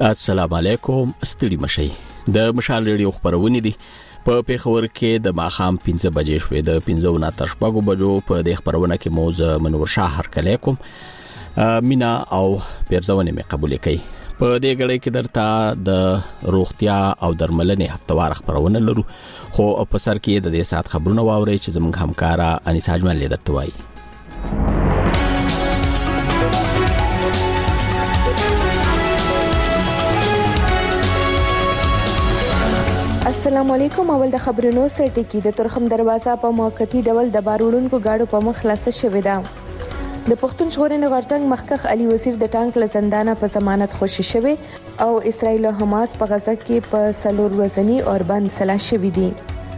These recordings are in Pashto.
السلام علیکم. ستړي مشي د مشال ریډیو خبرونه دي په پیښور کې د ماخام 15 بجې شوې د 15 تر شپږو بجو په د خبرونه کې موزه منور شاه هرکلی کوم مینا او پیرځونه مې قبول کړي. په دې غړې کې درته د روغتیا او درملنې هفتوار خبرونه لرو، خو په سر کې د دې سات خبرونه واوري چې زموږ همکارا انیسا اجمل درته وایي. السلام علیکم. اول د خبرونو سره ټکی د ترخم دروازه په موقتی ډول د باروړونکو گاډو په مخ خلاصه شوې ده. د پښتون ژغورنې غورځنګ مخکخ علي وزیر د ټانک له زندانه په ضمانت خوشی شوی او اسرائیل او حماس په غزه کې په سلور وزنی اوربند سلا شوی دي.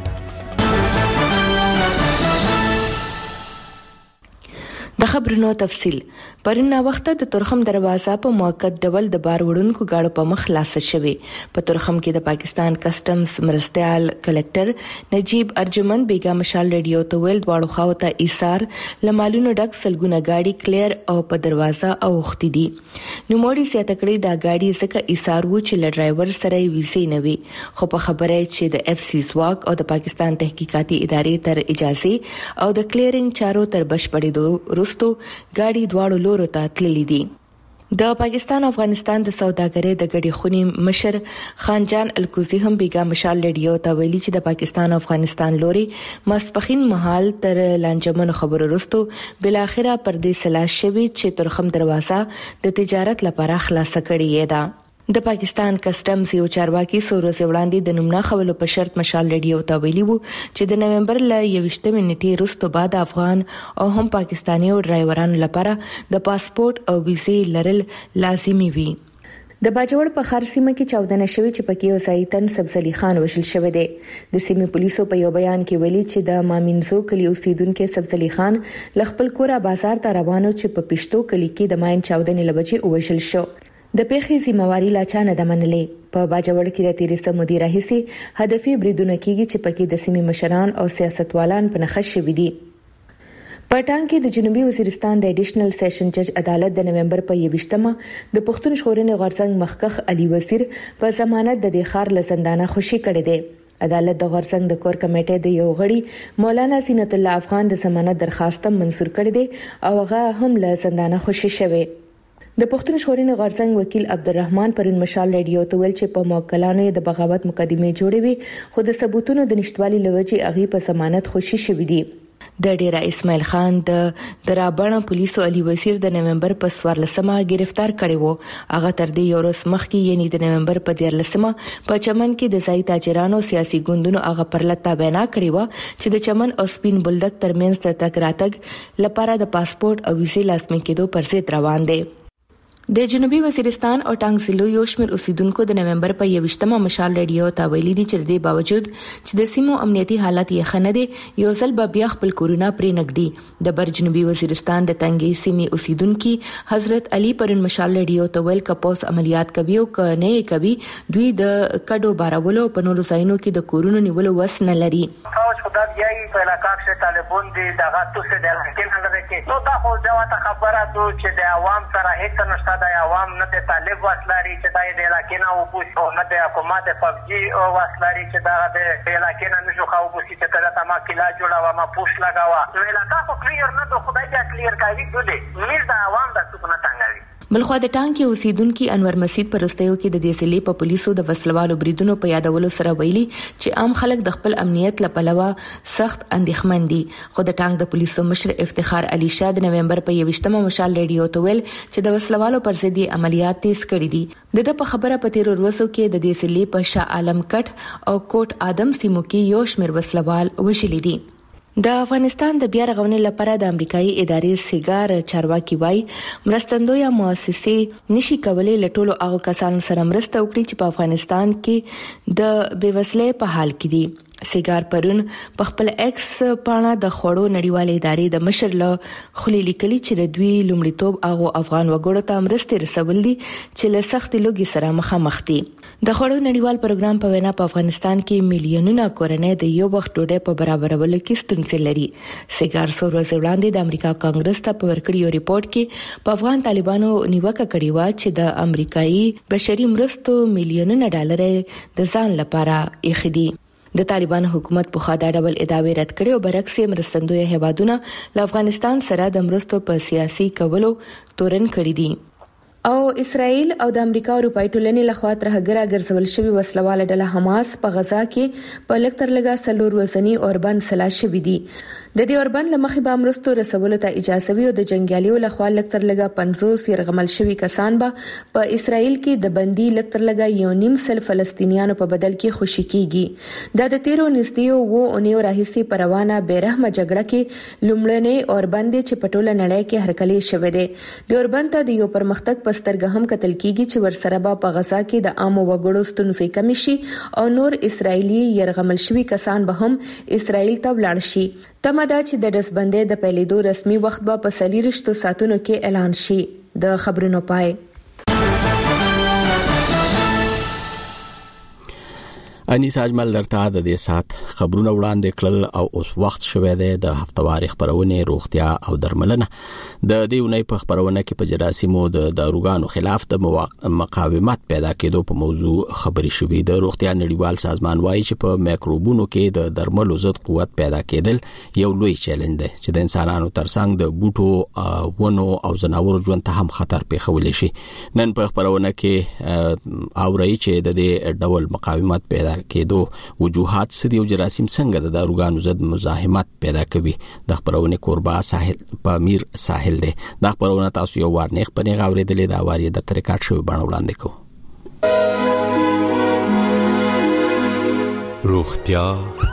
د خبرونو تفصیل. پرنا وخت د ترخم دروازه په موقت ډول د بار وړونکو گاډو په مخ خلاصه شوی. په ترخم کې د پاکستان کسٹمز مرستيال کلکټر نجیب ارجمند بیگا مشال ریډیو ته ویل دواړو خواو ته ایثار لمالونو ډک سلګونه گاډي کلیر او په دروازه او وختي دي. نو موړي سیاته کړی دا گاډي زکه ایثار وو چې ل ډرایور سره ویزې نه وي، خو په خبره چې د اف سی زواک او د پاکستان تحقیقاتي ادارې تر اجازه او د کلیرینګ چارو تر بشپړېدو وروسته گاډي دواړو لورو ته تللي دي. د پاکستان افغانستان د سوداګرۍ د غړي خونی مشر خانجان الکوزی هم بیگا مشال ریډیو ته ویلي چې د پاکستان افغانستان لوري ماسپخین محل تر لانجمن خبرو وروسته بل اخره پردې سلا شوی چې ترخم دروازه د تجارت لپاره خلاصه کړې ده. د پاکستان کسٹمز یو چارواکي سوروز وړاندې د نومنا خولو په شرط مشال ریډیو ته ویلي وو چې د نومبر ل 21 نیټې وروسته بعد افغان او هم پاکستاني او ډرایورانو لپاره د پاسپورت او ویزې لرل لازمي وي. د باجوړ په خارسیمه کې 14 شوی چې پکې وسایتن سبزلی خان وشل شوی دی. د سیمې پولیسو په یو بیان کې ویلي چې د مامینزو کلی اوسیدونکو سبزلی خان لخپل کورا بازار ته روانو چې په پښتو کلی کې د ماین 14 لبجې وشل شو. د پیښې ذمہواری لا چا نه منلې. په باجوړ کې د 13 مدیر هيسي هدفي بریدونه کیږي چې پکې د سیمې مشران او سیاستوالان په نخښ شوي دي. په ټانګ کې د جنوبي وزیرستان د اډیشنل سیشن جج عدالت د نومبر په 21مه د پښتون ژغورنې غورځنګ مخکخ علي وزیر په ضمانت د خار له زندانه خوشي کړي دي. عدالت د غورځنګ د کور کمیټې د یو غړي مولانا زینت الله افغان د ضمانت درخواست منظور کړي دي او هغه هم له زندانه خوشي شوی. د پښتون ژغورنې غورځنګ وکیل عبدالرحمن پرون مشال ریډیو ته ویل چې په موکلانو د بغاوت مقدمه جوړې وي، خو د ثبوتونو د نشټوالي لوجې اغي په ضمانت خوشي شوې دي. د ډیرا اسماعیل خان د درابڼه پولیسو علي وزیر د نومبر په 14مه گرفتار کړي وو. هغه تر دې یو ورځ مخکې یعنی د نومبر په 14مه په چمن کې د ځای تاجرانو سیاسي ګوندونو هغه پرلته بیان کړی و چې د چمن او سپین بولدک ترمنځ تګ راتګ لپاره د پاسپورت او ویزې لازمي کېدو پر ضد روان دي. د جنوبي وزیرستان او ټانګ ضلعو یو شمېر اوسیدونکو د نومبر په 21مه مشال ریډیو ته ویلي دي چې د باوجود چې د سیمو امنیتي حالت یې ښه نه دي، یو ځل به بیا خپل کورونه پرې نږدي. د بر جنوبي وزیرستان د تنګي سیمې اوسیدونکو حضرت علي پرون مشال ریډیو ته ویل کپوس عملیات کوي او کنه کوي دوی د کډو بارولو په نورو ځایونو کې د کورونو نیولو وس نه لري. خدا بیاي په علاقه کې طالبان دي دغه توسه د حکیم حضرت کې نو دا خو ځواب خبره ده چې د عوام سره هیڅ نشته. د عوام نه د طالب وسلاري چې د علاقې نه وبوس او نه د حکومت فوجي وسلاري چې د علاقې نه نشو خو وبوس چې کله تما کلا جوړاوه ما پوش لگاوه نو علاقه خو کلیر نه د خدای دې کلیر کوي دوی میر د عوام د سکونه څنګه. بلخوا د ټانګ کې اوسیدونکو انور مسجد پرستیو کې د دې سلی په پولیسو د وسلوالو بریدونو په یادولو سره ویلي چې عام خلک د خپل امنیت لپاره سخت اندېښمن دي. خو د ټانګ د پولیسو مشر افتخار علي شاه د نومبر په 21مه مشال ریډیو ته ویل چې د وسلوالو پر ضد عملیات تیز کړي دي. د په خبره په 13 ورځو کې د دې سلی په شاه عالم کټ او کوټ ادم سیمو کې یو شمېر وسلوال وشلي دي. د افغانستان د بیا رغونې لپاره د امریکایي ادارې سیګار چارواکي وای مرستندوی مؤسسې نشي کولای لټولو هغه کسانو سره مرسته وکړي چې په افغانستان کې د بیوسلې په حال کې دي. سیګار پرون په خپل ایکس پاڼه د خوړو نړیوالې ادارې د مشر له خلی لیکلي چې د دوی لومړیتوب هغه افغان وګړو ته مرستې رسول دي چې له سخت لوګي سره مخامخ دي. د خوړو نړیوال پروګرام په وینا په افغانستان کې میلیونونه کورنۍ د یو وخت ډوډۍ په برابرولو کې ستونزې لري. سیګار څو ورځې وړاندې د امریکا کانګرس ته په ورکړی ریپورت کې په افغان طالبانو نیوکه کړې و چې د امریکایي بشري مرستو میلیونونه ډالر د ځان لپاره اخدي. د طالبان حکومت په خاطر ډول ادعاوې رد کړې او برعکس مرستندوی هیوادونه له افغانستان سره د مرستو په سیاسي کولو تورن کړی دي. او اسرائیل او د امریکا او اروپای ټولنې لخوا ترهګره ګرځول شوی وسلواله ډله حماس په غزا کې په لکتر لګا سلور وزنی اوربند سلا شوی دي. د دې اوربند لمخې به مرستو رسولو ته اجازه وي او د جنگیالیو لخوا لکتر لګا 50 يرغمل شوی کسان به په اسرائیل کې د بندي لکتر لګا 1.5 فلسطینیانو په بدل کې خوشی کیږي. د تیرو نستیو و اونیو راهیسي پروانه بیرحمه جګړه کې لومړنۍ اوربند چې په ټوله نړۍ کې هرکلی شوی دی. د اوربند ته د یو پرمختګ سترګه هم کتل کیږي چې ورسره به په غزا کې د عام وګړو ستونزې کم شي او نور اسرایلی يرغمل شوی کسان به هم اسرائیل ته ولاړ شي. تمدا چې د دسبندې د پیلېدو رسمي وخت به په 40 ساعتونو کې اعلان شي. د خبرونو پای. انیس اجمل درته د دې سات خبرونه وړاندې کړل او اوس وخت شوه د هفتواري خبرونه روغتیا او درملنه. د دې ونې په خبرونه کې په جراسمو د داروګانو خلاف د مقاومت پیدا کېدو په موضوع خبري شوې. د روغتیا نړیوال سازمان وايي چې په میکروبونو کې د درملو ضد قوت پیدا کېدل یو لوی چیلنج دی چې د انسانانو ترڅنګ د بوټو ونو او ځناورو ژوند ته هم خطر پیښول شي. نن په خبرونه کې اوري چې د دې ډول مقاومت پیدا کېدو وجوهات سدي او جراثیم څنګه د داروګانو ضد مزاحمت پیدا کوي. د خبرونه کوربا ساحل پامیر ساحل دی. د خبرونه تاسو یو وارنیخ پنې غوړېدلې دا واری د طریقات شوی باندې وړاندې کوم. روغتیا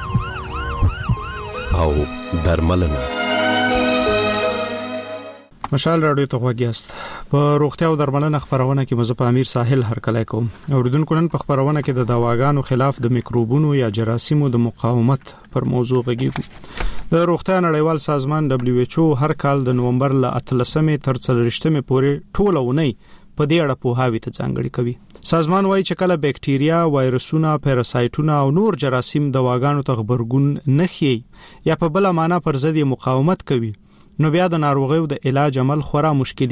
او درملنه. مشال راډیو ته غوږیاست. په روغتیا او درملنه خبرونه کې مزه په امیر ساحل هرکلی کوم. اوریدونکو نن په خبرونه کې د دواګانو خلاف د میکروبونو یا جراثیمو د مقاومت پر موضوع غږیږو. د روغتیا نړیوال سازمان WHO هر کال د نومبر ل 13 تر 14 پورې ټوله ونی په دې اړه پوهاوی ته ځانګړي کوي. سازمان وايي چې کله بکټیریا، وایرسونه، پیراسایټونه او نور جراثیم دواګانو ته خبرګون نخي یا په بل معنا پر ضد مقاومت کوي نو بیا د ناروغیو د علاج عمل خورا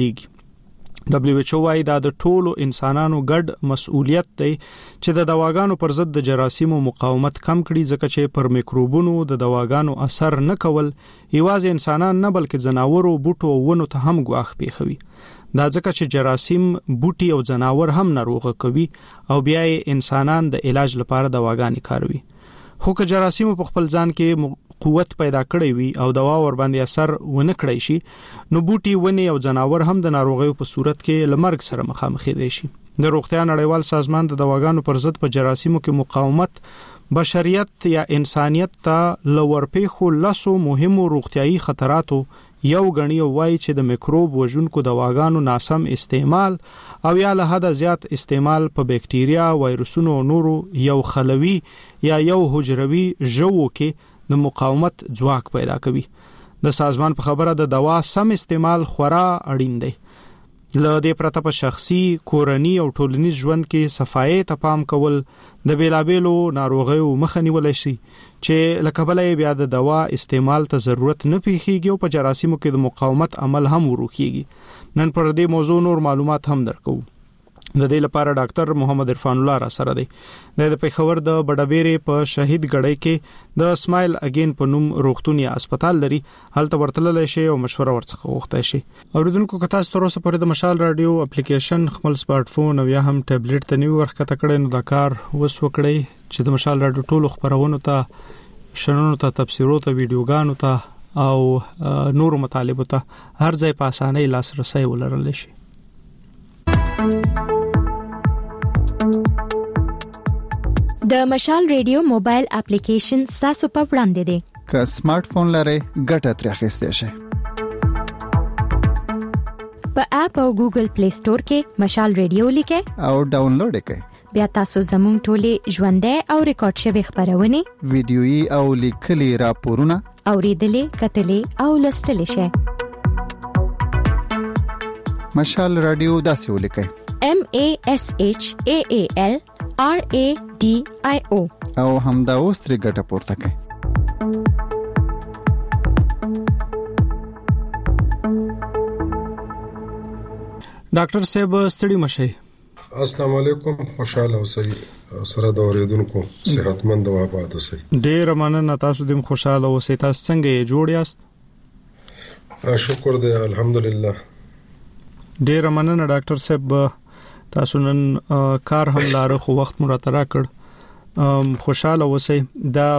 مشکلېږي. WHO وايي دا د ټولو انسانانو ګډ مسؤلیت دی چې د دواګانو پر ضد د جراثیمو مقاومت کم کړي ځکه چې پر میکروبونو د دواګانو اثر نه کول یوازې انسانان نه بلکې ځناورو، بوټو او ونو ته هم ګواښ پیښوي. دا ځکه چې جراثیم بوټي او ځناور هم ناروغه کوي او بیا انسانان د علاج لپاره دواګانې کاروي. خو که جراثیم په خپل ځان کې قوت پیدا کړی وي او دوا ور باندې اثر ونه کړی شي نو بوټي، ونی او ځناور هم د ناروغیو په صورت کې لمرګ سره مخامخ دي شي. د روغتیا نړیوال سازمان د دواګانو پر ضد په جراثیمو کې مقاومت بشریت یا انسانیت ته لور پیخو لاسو مهمو روغتیايي خطراتو یو غنی وایي چې د میکروب وژونکو دواګانو ناسم استعمال او یا له حد زیات استعمال په بکټیریا، وایرسونو او نورو یو خلوي یا یو حجروي ژوو کې د مقاومت ځواک پیدا کوي. د سازمان په خبره د دوا سم استعمال خورا اړین دی. له دې پرته په شخصي، کورنی او ټولنیز ژوند کې صفایي ته پام کول د بیلابېلو ناروغیو مخه نیول شي چې لکه بلې بیا د دوا استعمال ته ضرورت نه پیښیږي او په جراثیمو کې د مقاومت عمل هم وروکیږي. نن پر دې موضوع نور معلومات هم درکو. د دې لپاره ډاکټر محمد عرفان الله را سره دی. د پیښور د بډابېرې په شهید ګړی کې د اسماعیل اگین په نوم روغتون یا هسپتال لري. هلته ورتللی شي او مشوره ورڅخه غوښتای شي. اوریدونکو که تاسو تر اوسه پورې د مشال رادیو اپلیکیشن خپل سمارټ فون او یا هم ټابلیټ ته نیو ورخته کړئ نو دا کار وس وکړئ چې د مشال رادیو ټولو خبرونو ته، شنونو ته، تفسیرونو ته، ویډیوګانو ته او نورو مطالبو ته هر ځای په اسانۍ لاسرسي ولرلی شي. د مشال ریډیو موبایل اپلیکیشن تاسو په وړاندې دی. که سمارټ فون لرئ ګټه ترې اخیستئ شئ. په اپ او ګوګل پلی سٹور کې مشال ریډیو لیکئ او ډاونلوډ کړئ. بیا تاسو زموږ ټولې ژوندۍ او ریکارډ شوی خبرونه، ویډیويي او لیکلي راپورونه اوریدلې، کتلې او لوستلې شئ. مشال رادیو داسې ولیکئ: MASHAAL RADIO او همدا اوس ترې ګټه پورته کړئ. ډاکټر صاحب ستړي مشئ. السلام علیکم، خوشاله اوسئ سره د اوریدونکو صحتمند او آباد اوسئ. ډیر مننه، تاسو دې خوشاله اوسئ. تاسو څنګه جوړ یاست؟ شکر دې الحمدلله. ډیر مننه ډاکټر صاحب، تاسو نن کار هم لاره خو وخت مو راته راکړ. خوشاله اوسئ. دا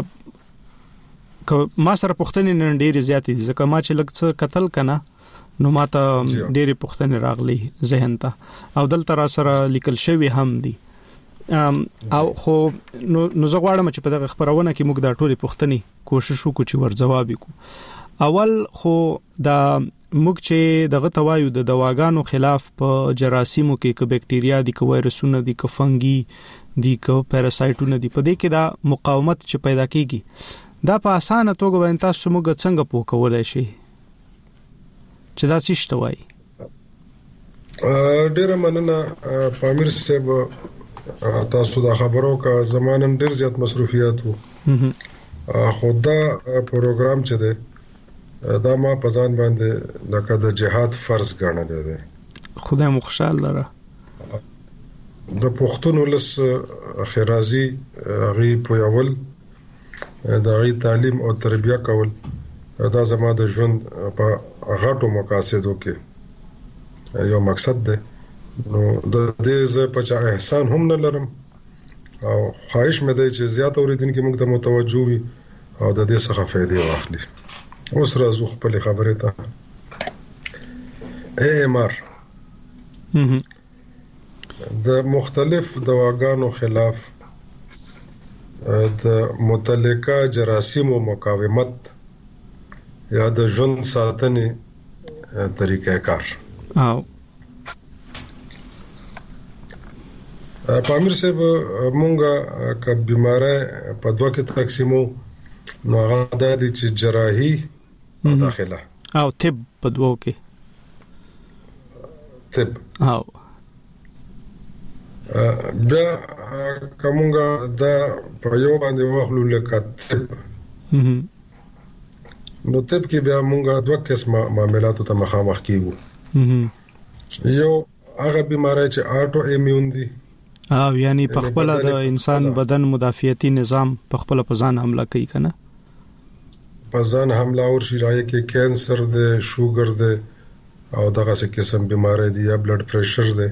ما سره پوښتنې نن ډېرې زیاتې دي ځکه ما چې لږ څه قتل کنه نو ماته ډېرې پوښتنې راغلي ذهن ته او دلته را سره لیکل شوی هم دي او خو نو زه غواړم چې په دغه خبرونه کې موږ دا ټولې پوښتنې کوشش وکړو چې ورځواب وکړو. اول خو دا موږ چې دغه توایو د دواګانو خلاف په جراثیمو کې ک بکټیریا دي ک وایرسونه دي ک فنګي دي ک پیراسایټونه دي په دې کې دا مقاومت چې پیدا کیږي دا په اسانه توګه باندې تاسو موږ څنګه پوکولای شي چې دا څه شتوي؟ ډیره مننه پامیر صاحب، تاسو دا خبرو کا زمانم ډیر زیات مصروفیات وو خو دا پروګرام چې ده دا ما په ځان باندې د جهاد فرض ګڼل دي. خدای مو خوشاله لره. د پښتون ولس خیرازي غي پویول د غي تعلیم او تربیه کول دا زما د ژوند په غټو مقاصدو کې یو مقصد ده. نو د دې ز په چا احسان هم نه لرم او خواهش مې ده چې زیات اوریدونکو موږ ته متوجه وي او د دې څخه فائدې واخلي. اوس راځو خپل خبرې ته. AMR د مختلف دواګانو خلاف د متعلقه جراثیمو مقاومت یا د ژوند ساتنې طریقې کار. پامیر صاحب مونږه ک بیماره په دوه کې تقسیمو نو هغه د چې جراحي داخله او طب په دوه کې طب او بیا کومه دا په یو باندې واخلو لکه طب نو طب کې بیا مونږه دوه قسمه معاملاتو ته مخامخ کیږو. یو هغه بیماری چې آټو ایمیون دي او یعنی په خپل د انسان بدن مدافعتي نظام په خپل په ځان حمله کوي کنه، په ځان حمله اور شي راځي کې کینسر ده، شوګر ده او دغه څه قسم بیماری دي یا بلډ پریشر ده.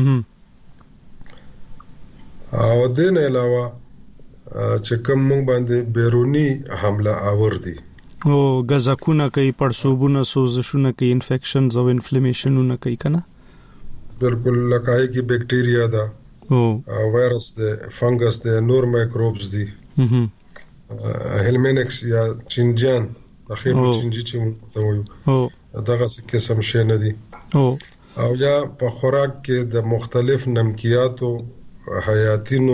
او دین علاوه چې کوم مونږ باندې بیرونی حمله اور دي او غزکونه کوي، پړسوبونه، سوزشونه کوي، انفیکشنز او انفلیمیشنونه کوي کنه. بالکل لکه کې بکټیریا ده او وایرس ده، فنګس ده، نور مایکروبز دي، هلمینکس یا چینجان اخیر چینجی چې موږ ته وایو دغه څه قسم شي نه دي. او یا په خوراک کې د مختلف نمکیاتو، حیاتینو،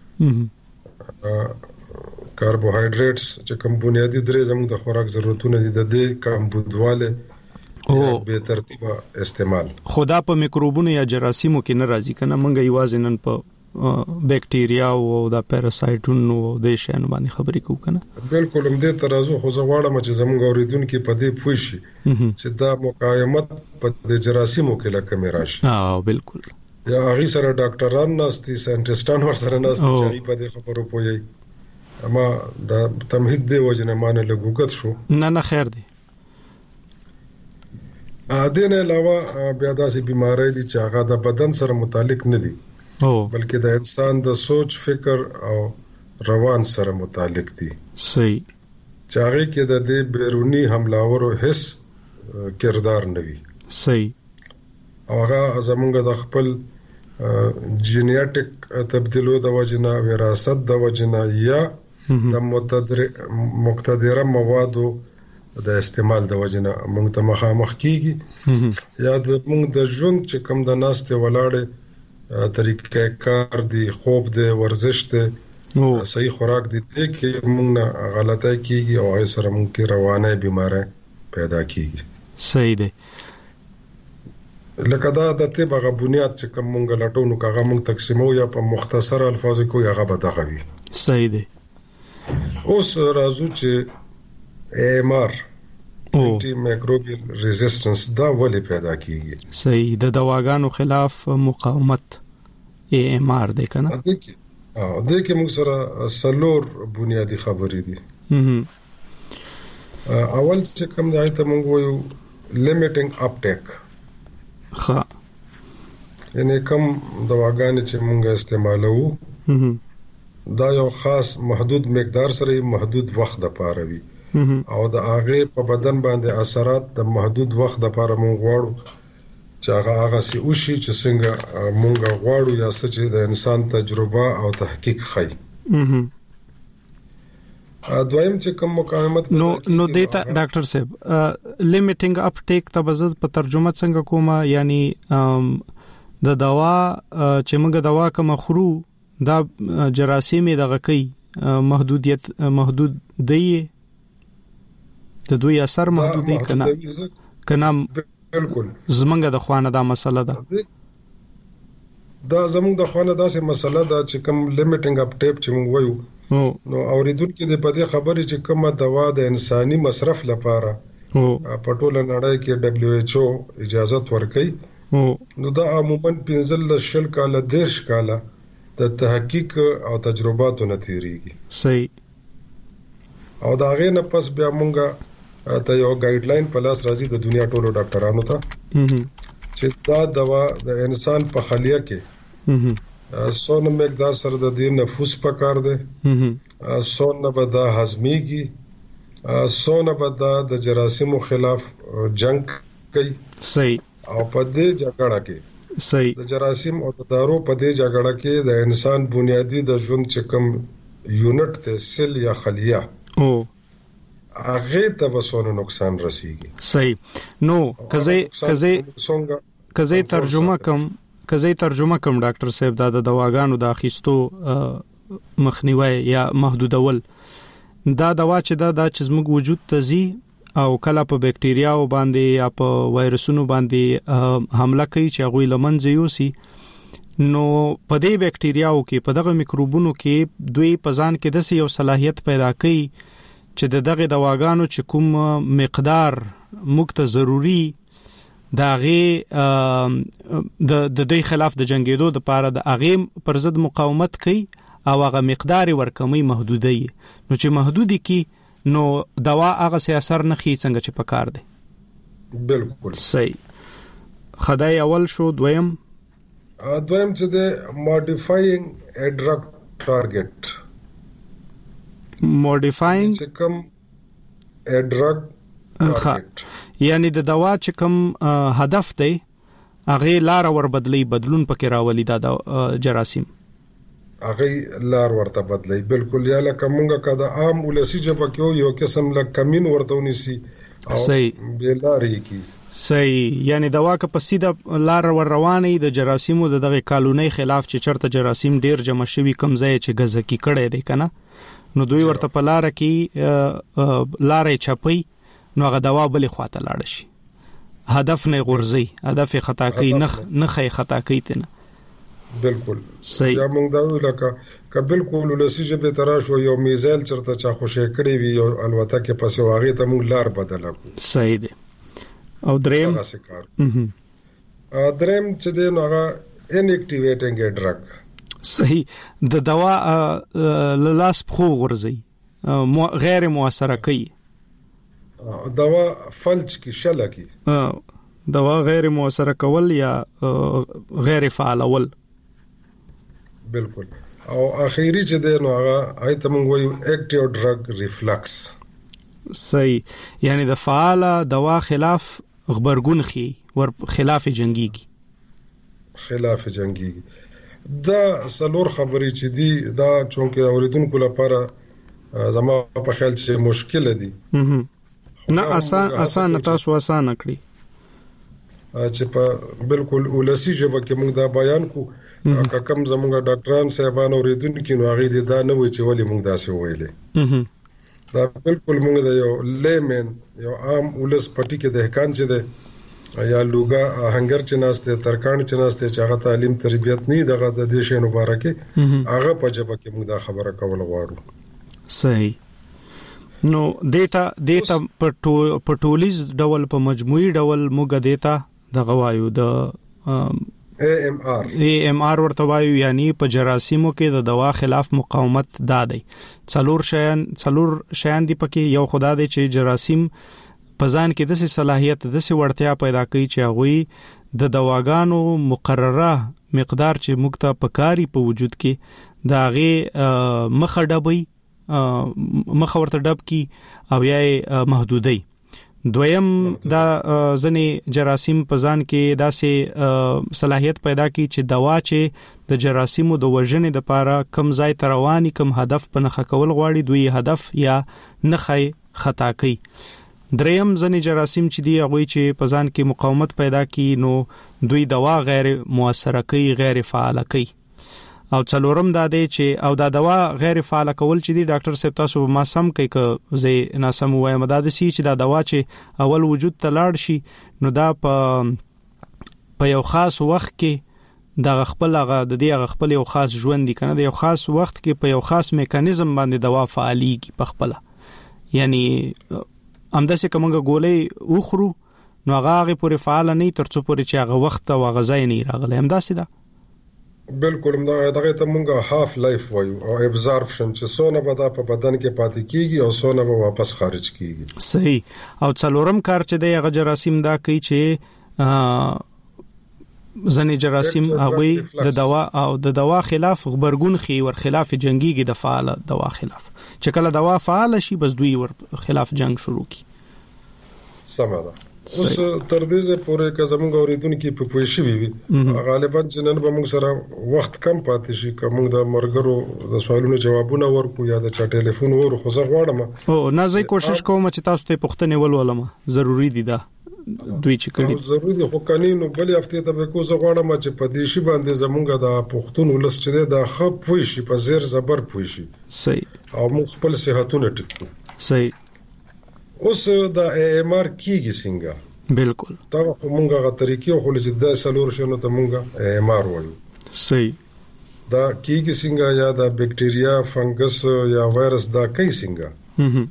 کاربوهایډریټس چې کوم بنیادی درې زموږ د خوراک ضرورتونه دي د دې کمبودواله او به ترتیبه استعمال. خدا په میکروبونو یا جراثیمو کې ناراضي کنه، مونږ یوازې نن په بکټیریا او د پیراسایټونو او د شیانو باندې خبرې کوو کنه. بالکل هم دې ترازو خو زه غواړم چې زموږ اوریدونکو په دې پوه شي چې دا مقاومت په د جراثیمو کې لکه میراشي. بالکل. یا هغه سره ډاکټران ناستي، ساينټیسټان ور سره ناستي چې په دې خبرو پوي. اما دا تمهید دی وجنه مانه لګوګت شو. نه خیر دی. دین علاوه بیا داسې بیماری دي چې هغه د بدن سره متعلق نه دي بلکې د انسان د سوچ، فکر او روان سره متعلق دي. صحیح. چې هغه کې د دې بیرونی حملاورو حس کردار نه وي. صحیح. او هغه زمونږ د خپل جینیټک تبدیلو د وجنه، وراثت د وجنه یا د مقتدره موادو د استعمال د وجنه موږ ته مخامخ کیږي یا د موږ د ژوند چې کوم د ناستې ولاړې طریقې کار دي، خوب دي، ورزش دي، صحیح خوراک دي کې موږ نه غلطه کیږي او هغه سره موږ کې روانه بیماری پیدا کیږي. صحیح دی. لکه دا د طب هغه بنیاد چې کوم مونږ لټونو کاغه مونږ تقسیمو یا په مختصر الفاظو کې هغه به دغوي. صحیح دی. اوس راځو چې AMR انټي مایکروبیل ریزिस्टنس دا ولې پیدا کیږي؟ صحیح، د دواګانو خلاف مقاومت AMR دی کنه. د کې موږ سره سلور بنیادی خبرې دي. اول چې کوم دی ته موږ وایو لیمیټینګ اپټیک. ها یعنی کوم دواګانې چې موږ استعمالوو دا یو خاص محدود مقدار سره محدود وخت لپاره وي او د هغه په بدن باندې اثرات د محدود وخت لپاره موږ غواړو چې هغه سي وشي چې څنګه موږ غواړو یا څه چې د انسان تجربه او تحقیق خي. دویم چې کوم مقاومت نو دیتا ډاکټر صاحب لیمیټینګ اپټیک ته بزد په ترجمه څنګه کومه، یعنی د دوا چې موږ دوا کوم خورو دا جراثیم دغه کوي محدود دی د دوی اثر محدود دی کنه بالکل زمونږ د خوانه دا مسله ده. دا زمونږ د خوانه داسې مسله ده چې کوم لیمیټینګ اپټیک چې موږ وایو نو اوریدونکو د په دې خبرې چې کومه دوا د انساني مصرف لپاره په ټوله نړۍ کې WHO اجازه ورکړي نو دا عموما 15 کاله 10 کاله د تحقیق او تجرباتو نتیریږي. صحیح. او دا غي نه پس بیا مونږه ته یو ګایډلاین په لاس راځي د دنیا ټولو ډاکټرانو ته چې دا دوا د انسان په خلیه کې سونه مقدار سره د دې نفوس پکار دی، سونه به دا هضميږي، سونه به دا د جراثیمو خلاف جنگ کوي. صحیح. او په دې جګړه کې صحیح د جراثیم او د دارو په دې جګړه کې د انسان بنیادی د ژوند چې کوم یونټ ته سیل یا خلیه هغه ته وسونه نقصان رسیږي. صحیح. نو کزه ترجمه کوم ډاکټر صاحب دا د دواګانو د اخیستو مخنیوي یا محدودول دا دوا چې دا چې زموږ وجود ته زی او کله په بکټریاو باندې یا په وایرسونو باندې حمله کوي چې هغه لمنځه یوسي، نو په دې بکټریاو کې په دغه میکروبونو کې دوی په ځان کې د یو صلاحیت پیدا کوي چې دغه دواګانو چې کوم مقدار موږ ته ضروری داغه د دې خلاف د جنگیدو د پاره د اغه پر ضد مقاومت کوي او هغه مقدار ورکمي محدودي، نو چې محدودي کې نو دوا هغه سي اثر نه خي څنګه چې پکار دی. بالکل صحیح. خدای اول شو. دویم چې د modifying a drug target چې کوم a drug target یعنی د دوا چې کوم هدف دی هغه لار ور بدلون پکې راولي دا جراثیم هغه لار ورته بدلی. بالکل. یا لکه مونږه کده عام ولسی جبه کې یو قسم لکه کمین ورته ونیسي او بلاری کی. صحیح. یعنی دوا که په سیده لار ور رواني د جراثیمو دغه کالونی خلاف چې چرته جراثیم ډیر جمع شوي کم ځای چې غزکی کړي دي کنه، نو دوی ورته په لار کې لارې چپي نو هغه دوا بلې خواته لاړ شي. هدف نه غورځي، هدف خطا کوي، نه خطا کوي تنه. بالکل. صحیح. یا موږ دا لکه بالکل ولسی جبه تراشو یو میزایل چرته چا خوشی کړی وی یو الوتکه کې پس واغې ته موږ لار بدل کړو. صحیح دی. او دریم چې دی نو هغه انیکټیویټینګ ډرګ. صحیح. د دوا لاس خو غورځي غیر موثره کوي. دوا فلج کی شله کی دوا غیر موثره کول یا غیر فعال اول. بالکل. او اخیری چې دی نو هغه ایته موږ وایو اکټیو ډرګ ریفلکس. صحیح. یعنی د فعال دوا خلاف غبرګون خي ور خلاف جنگيږي. دا سلور خبرې چې دی دا چونکه اوریدونکو لپاره زما په خیال چې مشکل دي نه آسان تاسو آسان کړی چې په بالکل ولسی جبه کې موږ دا بیان کو کم زموږ ډاکټران صاحبان اوریدونکو نو هغه دې دا نه وي چې ولې موږ دا څه ویلې. دا بالکل موږ دا یو لیمن یو عام ولس پټی کې د هکان چې ده یا لوګا هنګر چې ناشته ترکان چې ناشته چې هغه تعلیم تربیت نه دغه د دې شی مبارکي هغه په جبه کې موږ دا خبره کول غواړو. صحیح. نو دیتا په ټولیز ډول په مجموعي ډول موږ دیتا د غوایو د AMR ورته وایو، یعنی په جراثیمو کې د دوا خلاف مقاومت دادی. څلور شیان دی پکې. یو خدا دی چې جراثیم په ځان کې د صلاحیت د وړتیا پیدا کوي چې هغه د دواګانو مقرره مقدار چې موږ ته پکاري په وجود کې دا غي مخ ورته ډب کی او یا محدودي. دویم دا ځنې جراثیم په ځان کې داسې صلاحیت پیدا کوي چې دوا چې د جراثیمو د وژنې لپاره کم ځای ته رواني کم هدف په نخښه کول غواړي دوی هدف یا نخښه خطا کوي. دریم ځنې جراثیم چې دی هغه چې په ځان کې مقاومت پیدا کوي نو دوی دوا غیر مؤثره کوي، غیر فعال کوي. او څلورم دا دی چې او دا دوا غیر فعال کول چې دی ډاکټر صاحب تاسو ما سم کوي که زه ناسم وایم دا د سی چې دا دوا چې اول وجود ته لاړ شي نو دا په یو خاص وخت کې د خپل هغه د دې خپل یو خاص ژوند دی کنه د یو خاص وخت کې په یو خاص میکانیزم باندې دوا فعالیږي په خپل. یعنی همداسې کومه ګولې اوخرو نو هغه پورې فعال نه ترڅو پورې چې هغه وخت او غذای نه راغلی. همداسې ده. بالکل دغه ته مونږه هاف لایف وایو او ابزاربشن چې سونه به دا په بدن کې پاتې کیږي او سونه به واپس خارج کیږي. صحیح. او څلورم کار چې دی هغه جراثیم دا کوي چې ځنې جراثیم هغه د دوا او د دوا خلاف خبرګون خي ور خلاف جنگيږي د فعال دوا خلاف چې کله دوا فعال شي بس دوی ور خلاف جنگ شروع کی. سمه ده. اوس تر دې پورې که زموږ اوریدونکو په پوه شي وي غالبا چې نن به موږ سره وخت کم پاتې شي که موږ د مرګرو د سوالونو جوابونه ورکو یا د چا ټلیفون ورو خو زه غواړم او نه زه کوشش کوم چې تاسو ته پوښتنه ولولم. ضروری دي دا دوی چې کړي ضروری دي خو قانون بل هفته ته کو زه غواړم چې په دې شی باندې زموږ د پښتون ولس چې د خپ پوي شي په زیر زبر پوي شي. صحیح. او موږ خپل صحتونه ټیکو. صحیح. اوس د AMR کیږي څنګه؟ بالکل. دا خو مونږه غا طریقې خو چې د سلور شنو ته مونږه AMR وایو. صحیح. دا کیږي څنګه یا د بکټریا فنګس یا وایرس دا کوي څنګه؟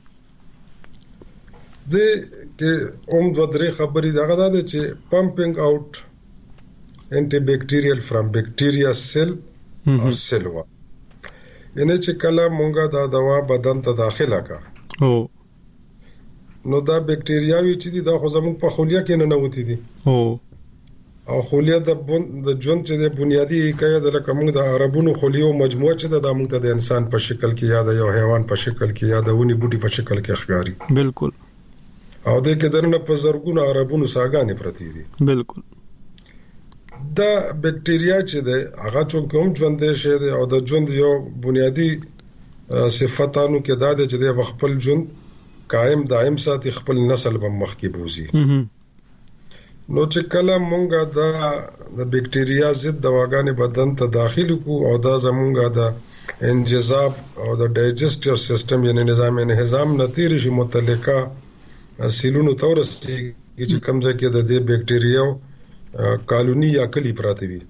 د کې د درې خبرې دا غدا ده چې pumping out antibacterial from bacteria cell or cell wall. یعنی چې کله مونږه دا دوا بدن ته داخله کا نو دا بکټریاوي چې دي دا خو زموږ په خولیا کې نه نوتی دي او خولیا د ژوند چې د بنیادی حکایت د لکه موږ د عربونو خولیو مجموعه چې د موږ ته د انسان په شکل کې یا د یو حیوان په شکل کې یا د ونی بوټي په شکل کې ښکاري. بالکل. او د کې درنه په زرګونو عربونو ساګانې پرتی دي. بالکل. دا بکټریا چې د هغه کوم ژوند شي او د ژوند یو بنیادی صفاتانو کې دا د چې د خپل ژوند قائم دائم ساتي خپل نسل به مخ کې بوزي. نو چې کله مونږه د بکټریا ضد دواګانې بدن ته داخل کو او دا زمونږه د انجذاب او د ډایجسټیو سیستم یعنی نظام نتیری شي متعلقه سیلونو تورسي چې کوم ځای کې د دې بکټریاو کالونی یا کلی پراته وي.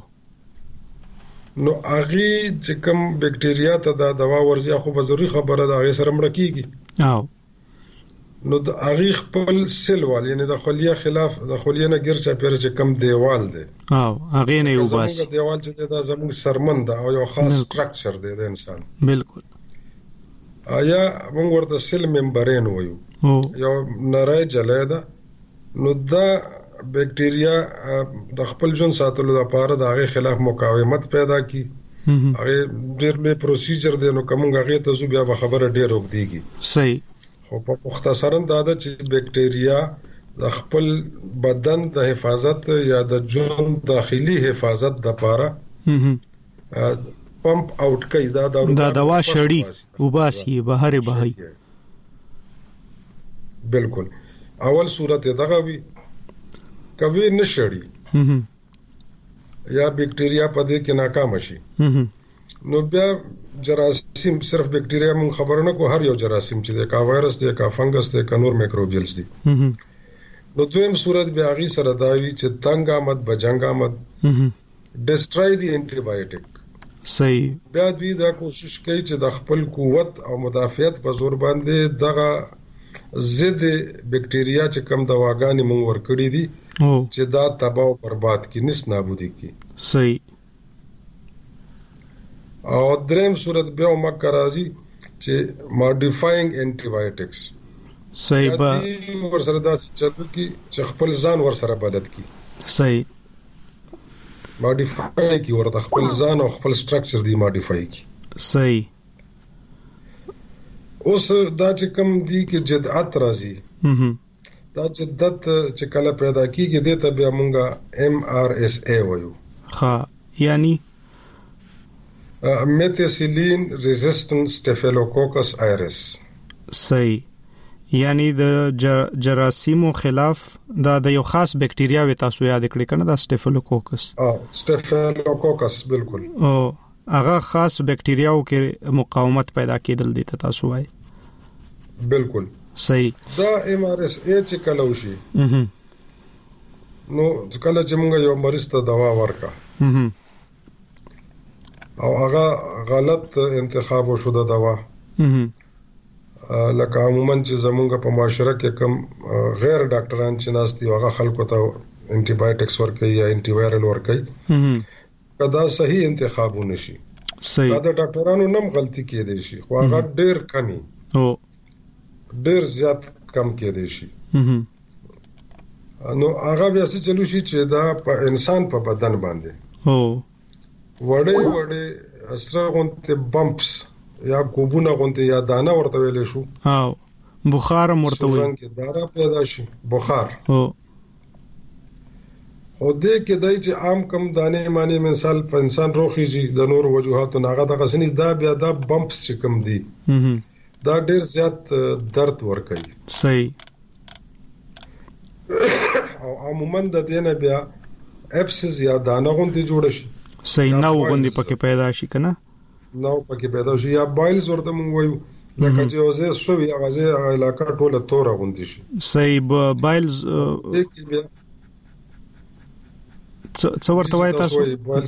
نو هغه چې کوم بکټریا ته دا دوا ورزي خو به ضروري خبره ده هغه سره مړ کیږي. نو د هغه خپل سیل وال یعنی د خلیه خلاف د خلیه نه ګرځا پیر چې کم دیوال دی هغه نه یو باسي دیوال چې دا زموږ سرمن ده او یو خاص سټرکچر دی د انسان. بالکل. آیا موږ ورته سیل ممبرین وایو یو نری جلای ده. نو دا بکټریا د خپل ژوند ساتلو لپاره د هغه خلاف مقاومت پیدا کی. هغه ډېر لوی پروسیجر دی نو کومه هغه ته زو بیا خبره ډېر وګديږي. صحیح. خو په مختصراً دا ده چې بکټریا د خپل بدن د حفاظت یا د ژوند داخلي حفاظت لپاره پمپ آوټ کوي دا دوا شړی وباسي بهر بهي. بالکل. اول صورت دغه وی کوي نشړی یا بکټریا په دې کې ناکام شي نو بیا جراثیم صرف بکټریا مون خبرونه کو هر یو جراثیم چې کا وایرس دی کا فنګس دی کا نور میکروبیلز دي نو دویم صورت بیا غي سره داوی چې تنگ آمد بجنګ آمد ډسټرای دی انټي بایوټیک. صحیح. بیا دوی دا کوشش کوي چې د خپل قوت او مدافعت په زور باندې دغه ضد بکټریا چې کم دواګانې مونږ ورکړي دي چې دا تباہ او برباد کی نس نابودي کی. صحیح. او دریم صورت بیا مکه راځي چې ماډیفاینګ انټي بایوټکس. صحیح. با ور سره دا چلو کی چې خپل ځان ور سره بلد کی. صحیح. ماډیفای کی ورته خپل ځان او خپل سټرکچر دی ماډیفای کی. صحیح. اوس دا چې کم دی کې جدت راځي دا جدت چې کله پیدا کیږي د ته بیا مونږه MRSA وایو. ها یعنی ميتيسيلين ريزيستنت ستافيلوکوکس آیرس. صحیح. یعنی د جراثیمو خلاف دا د یو خاص بکټریا و تاسو یاد کړئ کنه دا ستافیلوکوکس. ستافیلوکوکس بالکل. او هغه خاص بکټریاو کې مقاومت پیدا کېدل دي ته تاسو وایي. بالکل صحیح. دا MRSA چې کله وشي نو کله چې موږ یو مریض ته دوا ورکا او هغه غلط انتخاب وشو د دوا لکه عموما چې زمونږ په معاشره کې کم غیر ډاکټران چې ناستي هغه خلکو ته انټي بایوټکس ورکوي یا انټي وایرل ورکوي کدا صحیح انتخاب ونشي. صحیح. دا د ډاکټرانو نم غلطي کېدې شي خو هغه ډېر کمی او ډېر زیات کم کېدې شي. نو هغه بیا څه چلو شي چې دا په انسان په بدن باندې وړې وړې اسره غونته بمپس یا کوبونه غونته یا دانه ورته ویلې شو. او بخار مرته وي څنګه دارا پیدا شي بخار. او دې کې دای چې عام کم دانه معنی مثال په انسان روخیږي د نور وجوهاتو ناغه د غسنی دا بیا دا بمپس چې کم دي دا ډیر زیات درد ور کوي. صحیح. او عموما د دینه بیا اپسس یا دانه غونډې جوړ شي. صحیح. نو غونډې پکې پیدا شي کنه نو پکې پیدا شي یا بایلز ورته مونږ وایو لکه چې اوسه شوی هغه علاقه ټوله تور غونډې شي. صحیح. بایلز څو ورته وای تاسو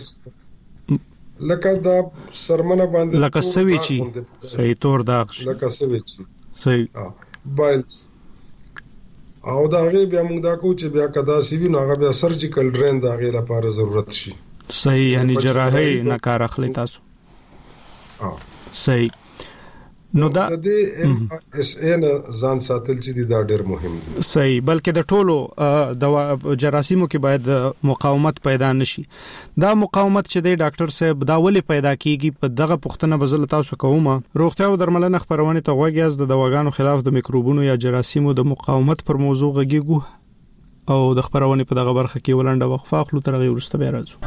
لکه دا سرمنه باندې لکه سوي چی. صحیح. تور داغ لکه سوي چی. صحیح. بایلز او دا غي بیا موږ دا کو چې بیا کدا سی وی نو هغه بیا سرجیکل ډرین دا غي لپاره ضرورت شي. صحیح. یعنی جراحي نه کار اخلي تاسو. صحیح. نو دا د MRSA نه ځان ساتل چې دا ډېر مهم دي. صحیح. بلکې د ټولو دوا جراثیمو کې باید مقاومت پیدا نشي. دا مقاومت چې د ډاکټر صاحب دا ولې پیدا کیږي په دغه پوښتنه بزل تاسو کومه. روغتیا او درملنه خبرونه ته وګیاز د دواګانو خلاف د میکروبونو یا جراثیمو د مقاومت پر موضوع غږیږو او د خبرونه په دغه برخه کې ولنډه وقفه اخلو تر غي ورسته بیا راځو.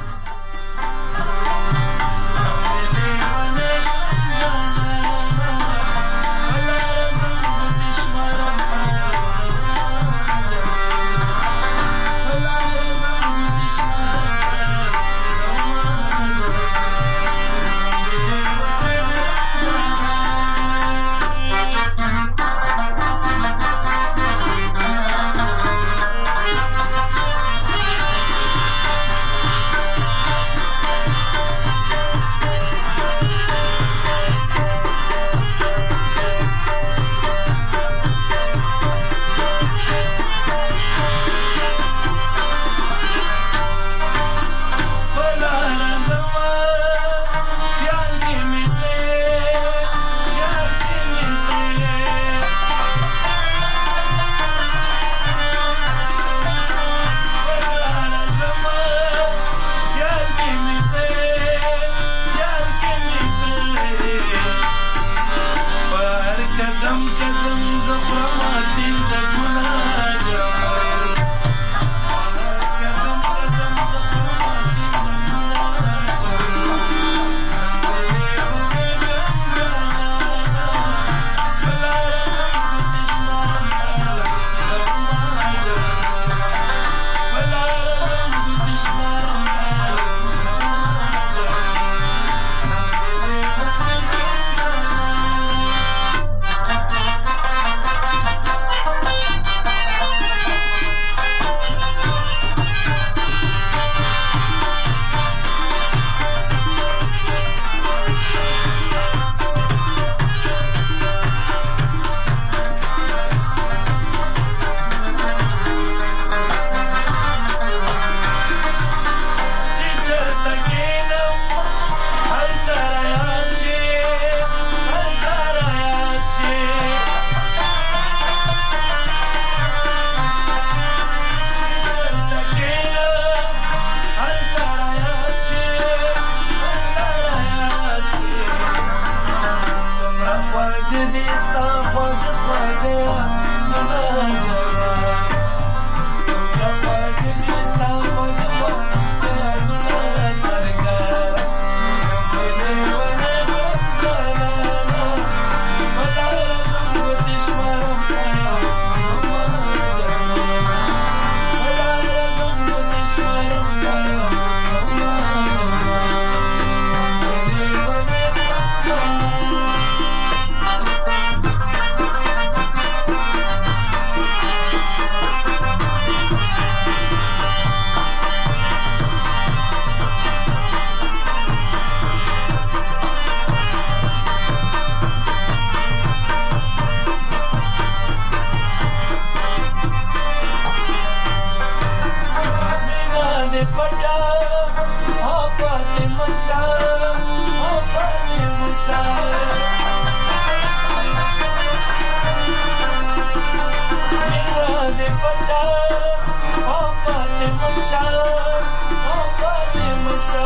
دې پټا او پاتې مسا او پاتې مسا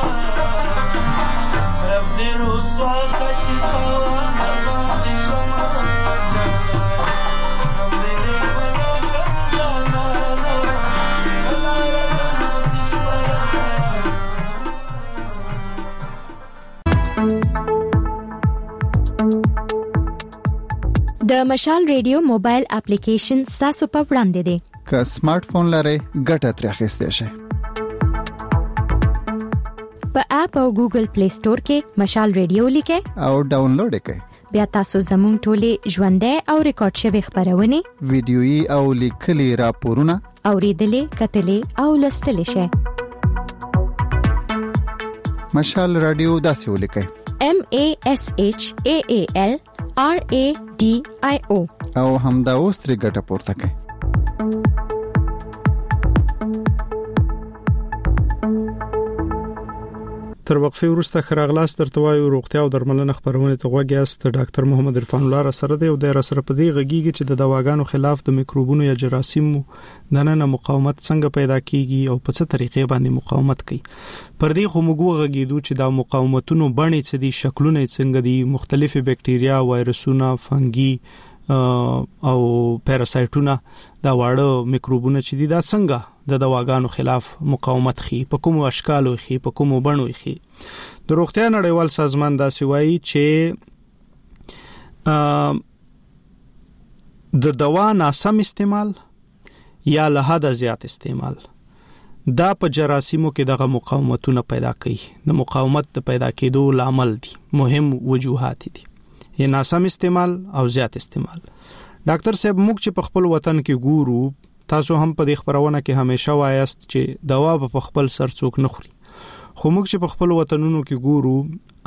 رب دې رسوا کچې تا باندې شمع د مشال ریډیو موبایل اپلیکیشن تاسو په وړاندې دی که سمارټ فون لرئ ګټه ترې اخیستئ شئ په اپ او ګوګل پلی سٹور کې مشال ریډیو لیکئ او ډاونلوډ کړئ بیا تاسو زموږ ټولې ژوندۍ او ریکارډ شوی خبرونه ویډیويي او لیکلي راپورونه اوریدلې کتلې او لوستلې شئ مشال رادیو داسې ولیکئ MASHAALRADIO او همدا اوس ترې ګټه پورته کړئ تر وقفه وروسته خراغلاس درته وایو روغتیا او درملنه خبرونه ته غوږیاست ډاکټر محمد عرفان الله سره دی او د سره په دې غږیږي چې د دواګانو خلاف د میکروبونو یا جراثیمو دننه مقاومت څنګه پیدا کیږي او په څه طریقې باندې مقاومت کوي پر دې خو موږ غږیدو چې دا مقاومتونو بڼې څه دي شکلونه څنګه دي مختلفه بکټریا وایرسونه فنګي او پاراسایټونه دا واړه میکروبونه چې دي دا څنګه د دواګانو خلاف مقاومت خي په کومو اشکالو خي په کومو بڼو خي د روغتیا نړیوال سازمان دا سوي چې د دوا ناسم استعمال یا له حد زیات استعمال دا په جراثیمو کې دغه مقاومتونه پیدا کوي د مقاومت د پیدا کېدو لامل دي مهم وجوهات دي یا ناسم استعمال او زیات استعمال ډاکټر صاحب موږ چې په خپل وطن کې ګورو تاسو هم په دې خبرونه کې همیشه وایاست چې دوا په خپل سر څوک نه خوري خو موږ چې په خپل وطنونو کې ګورو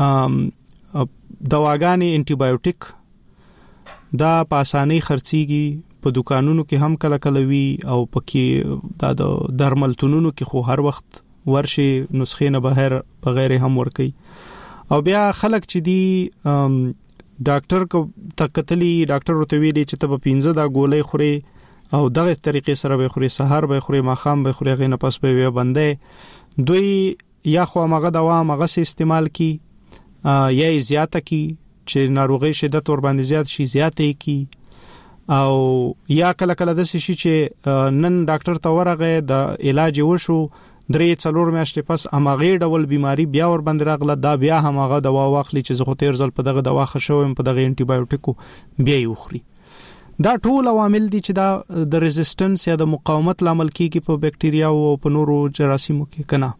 دواګانې انټي بایوټیک دا په اسانۍ خرڅيږي په دکانونو کې هم کله کله وي او پکې دا د درملتونونو کې خو هر وخت ورشي نسخې نه بغیر هم ورکي او بیا خلک چې دی ډاکټر کو تکتلی ډاکټر ورته ویلي چې ته په 15 دا ګولې خوري او دغه طریقې سره به خوري سحر به خوري ماخام به خوري غینه پس به بندې دوی یا خو مغه دوا مغه سي استعمال کی یا زیاته کی چې ناروغي شدت ور باندې زیات شي زیاتې کی او یا کله کله د شي چې نن ډاکټر ته ورغه د علاج وشو 3-4 میاشتې پس اماغه ډول بیماری بیا ور باندې راغله دا بیا همغه دوا واخلي چې زه خو تیر ځل په دغه دوا خښوم په دغه انټي بایوټیکو بیا یې وخوري دا ټول عوامل دي چې دا د ریزिस्टنس یا د مقاومت لامل کیږي په بکټریا او په نورو جراثیمو کې کنه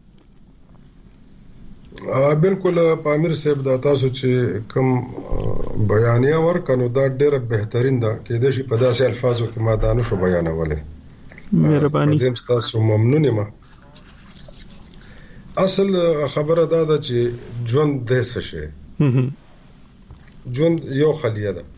بالکل پامیر صاحب دا تاسو چې کوم بیانیه ورکنو دا ډېر بهترین ده کې د شي په داسې الفاظو کې ما دا نشو بیانولې مهرباني زم تاسو ممنون یم اصل خبره دا ده چې ژوند د څه شي ژوند یو خلیه ده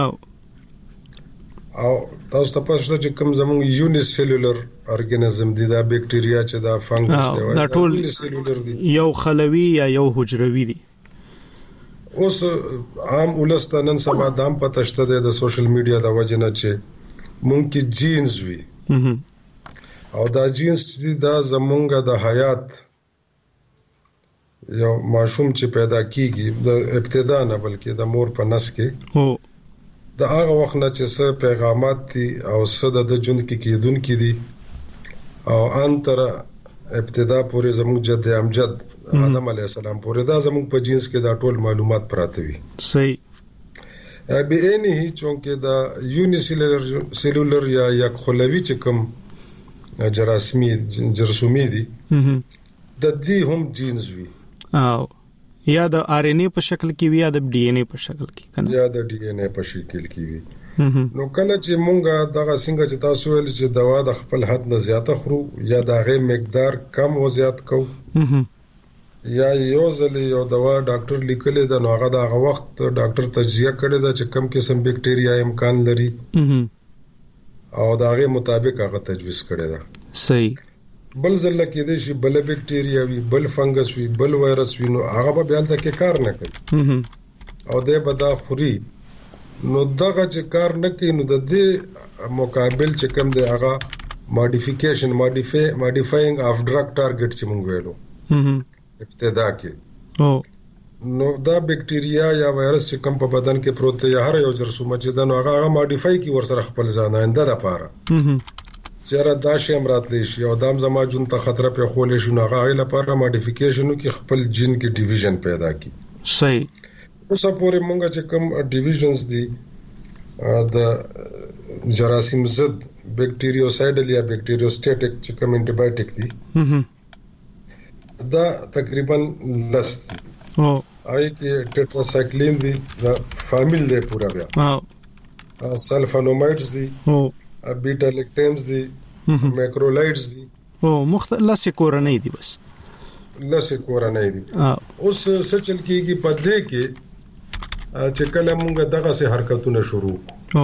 او تاسو ته پښه چې کوم زموږ یونیسلولر ارګانیزم دي دا بکټریا چې دا فنګس دی دا ټول یو خلوي یا یو حجروي دي اوس عام ولستانن سبا دام پتهشته د سوشل میډیا د وجنه چې مونږ کې جینز وي او دا جینز چې دا زمونږ د حیات یو ماشوم چې پیدا کیږي د ابتدا نه بلکې د مور په نس کې دا هغه وخت نه چې څه پیغامات دي او څه د جون کې کېدون کې دي او انتر ابتدا پورې زموږ جد امجد آدم علی السلام پورې دا زموږ په جنس کې دا ټول معلومات پراته وي صحیح به اني چونکه دا یونیسلولر یا یک خلوي چې کوم جرثومي دي د دې هم جینز وي او یا د آر ان اے په شکل کې وي یا د ډي ان اے په شکل کې کنه یا د ډي ان اے په شکل کې وي نو کله چې مونږه دغه څنګه چې تاسو ویل چې دوا د خپل حد نه زیاته خورو یا د هغه مقدار کم او زیات کو یا یو ځل یو دوا ډاکټر لیکلی دا نو هغه دغه وخت ډاکټر تجزیه کړی دا چې کم قسم بکټریا امکان لري او دا هغه مطابق هغه تجویز کړی دا صحیح بل ځل کې د شي بل بکټریا وي بل فنګس وي بل وایرس وي نو هغه به بیا تل کې کار نه کوي او د بدا خوري نو دغه چې کار نه کوي نو د دې مقابل چې کوم دی هغه ماډیفاینګ اف ډرګ ټارګټ چې موږ ویلو ابتدا کې نو دا بکټیریا یا وایرس چې کوم په بدن کې پروت دی هر یو جرثومه چې دا نو هغه ماډیفای کی ورسره خپل ځان آینده لپاره چیرې دا شی امراتلی شي او دام زما جون ته خطر په خولې شو هغه لپاره ماډیفیکیشن کې خپل جین کې ډیویژن پیدا کی صحیح اوس پورې مونږ چې کوم ډیویژنز دي د جراثیم ضد بیکټیریوسایډل یا بیکټیریوسټیټک چې کوم انټي بایوټیک دي دا تقریبا لست دي آی کې ټیټراسایکلین دي دا فامیل دی پورا بیا سلفانومایډز دي بیٹا لیکټینز دي مایکرولایډز دي مختلف کورنۍ دي بس لسه کورنۍ دي اوس سچل کېږي په دې کې چې کله مونږ دغه سه حرکتونه شروع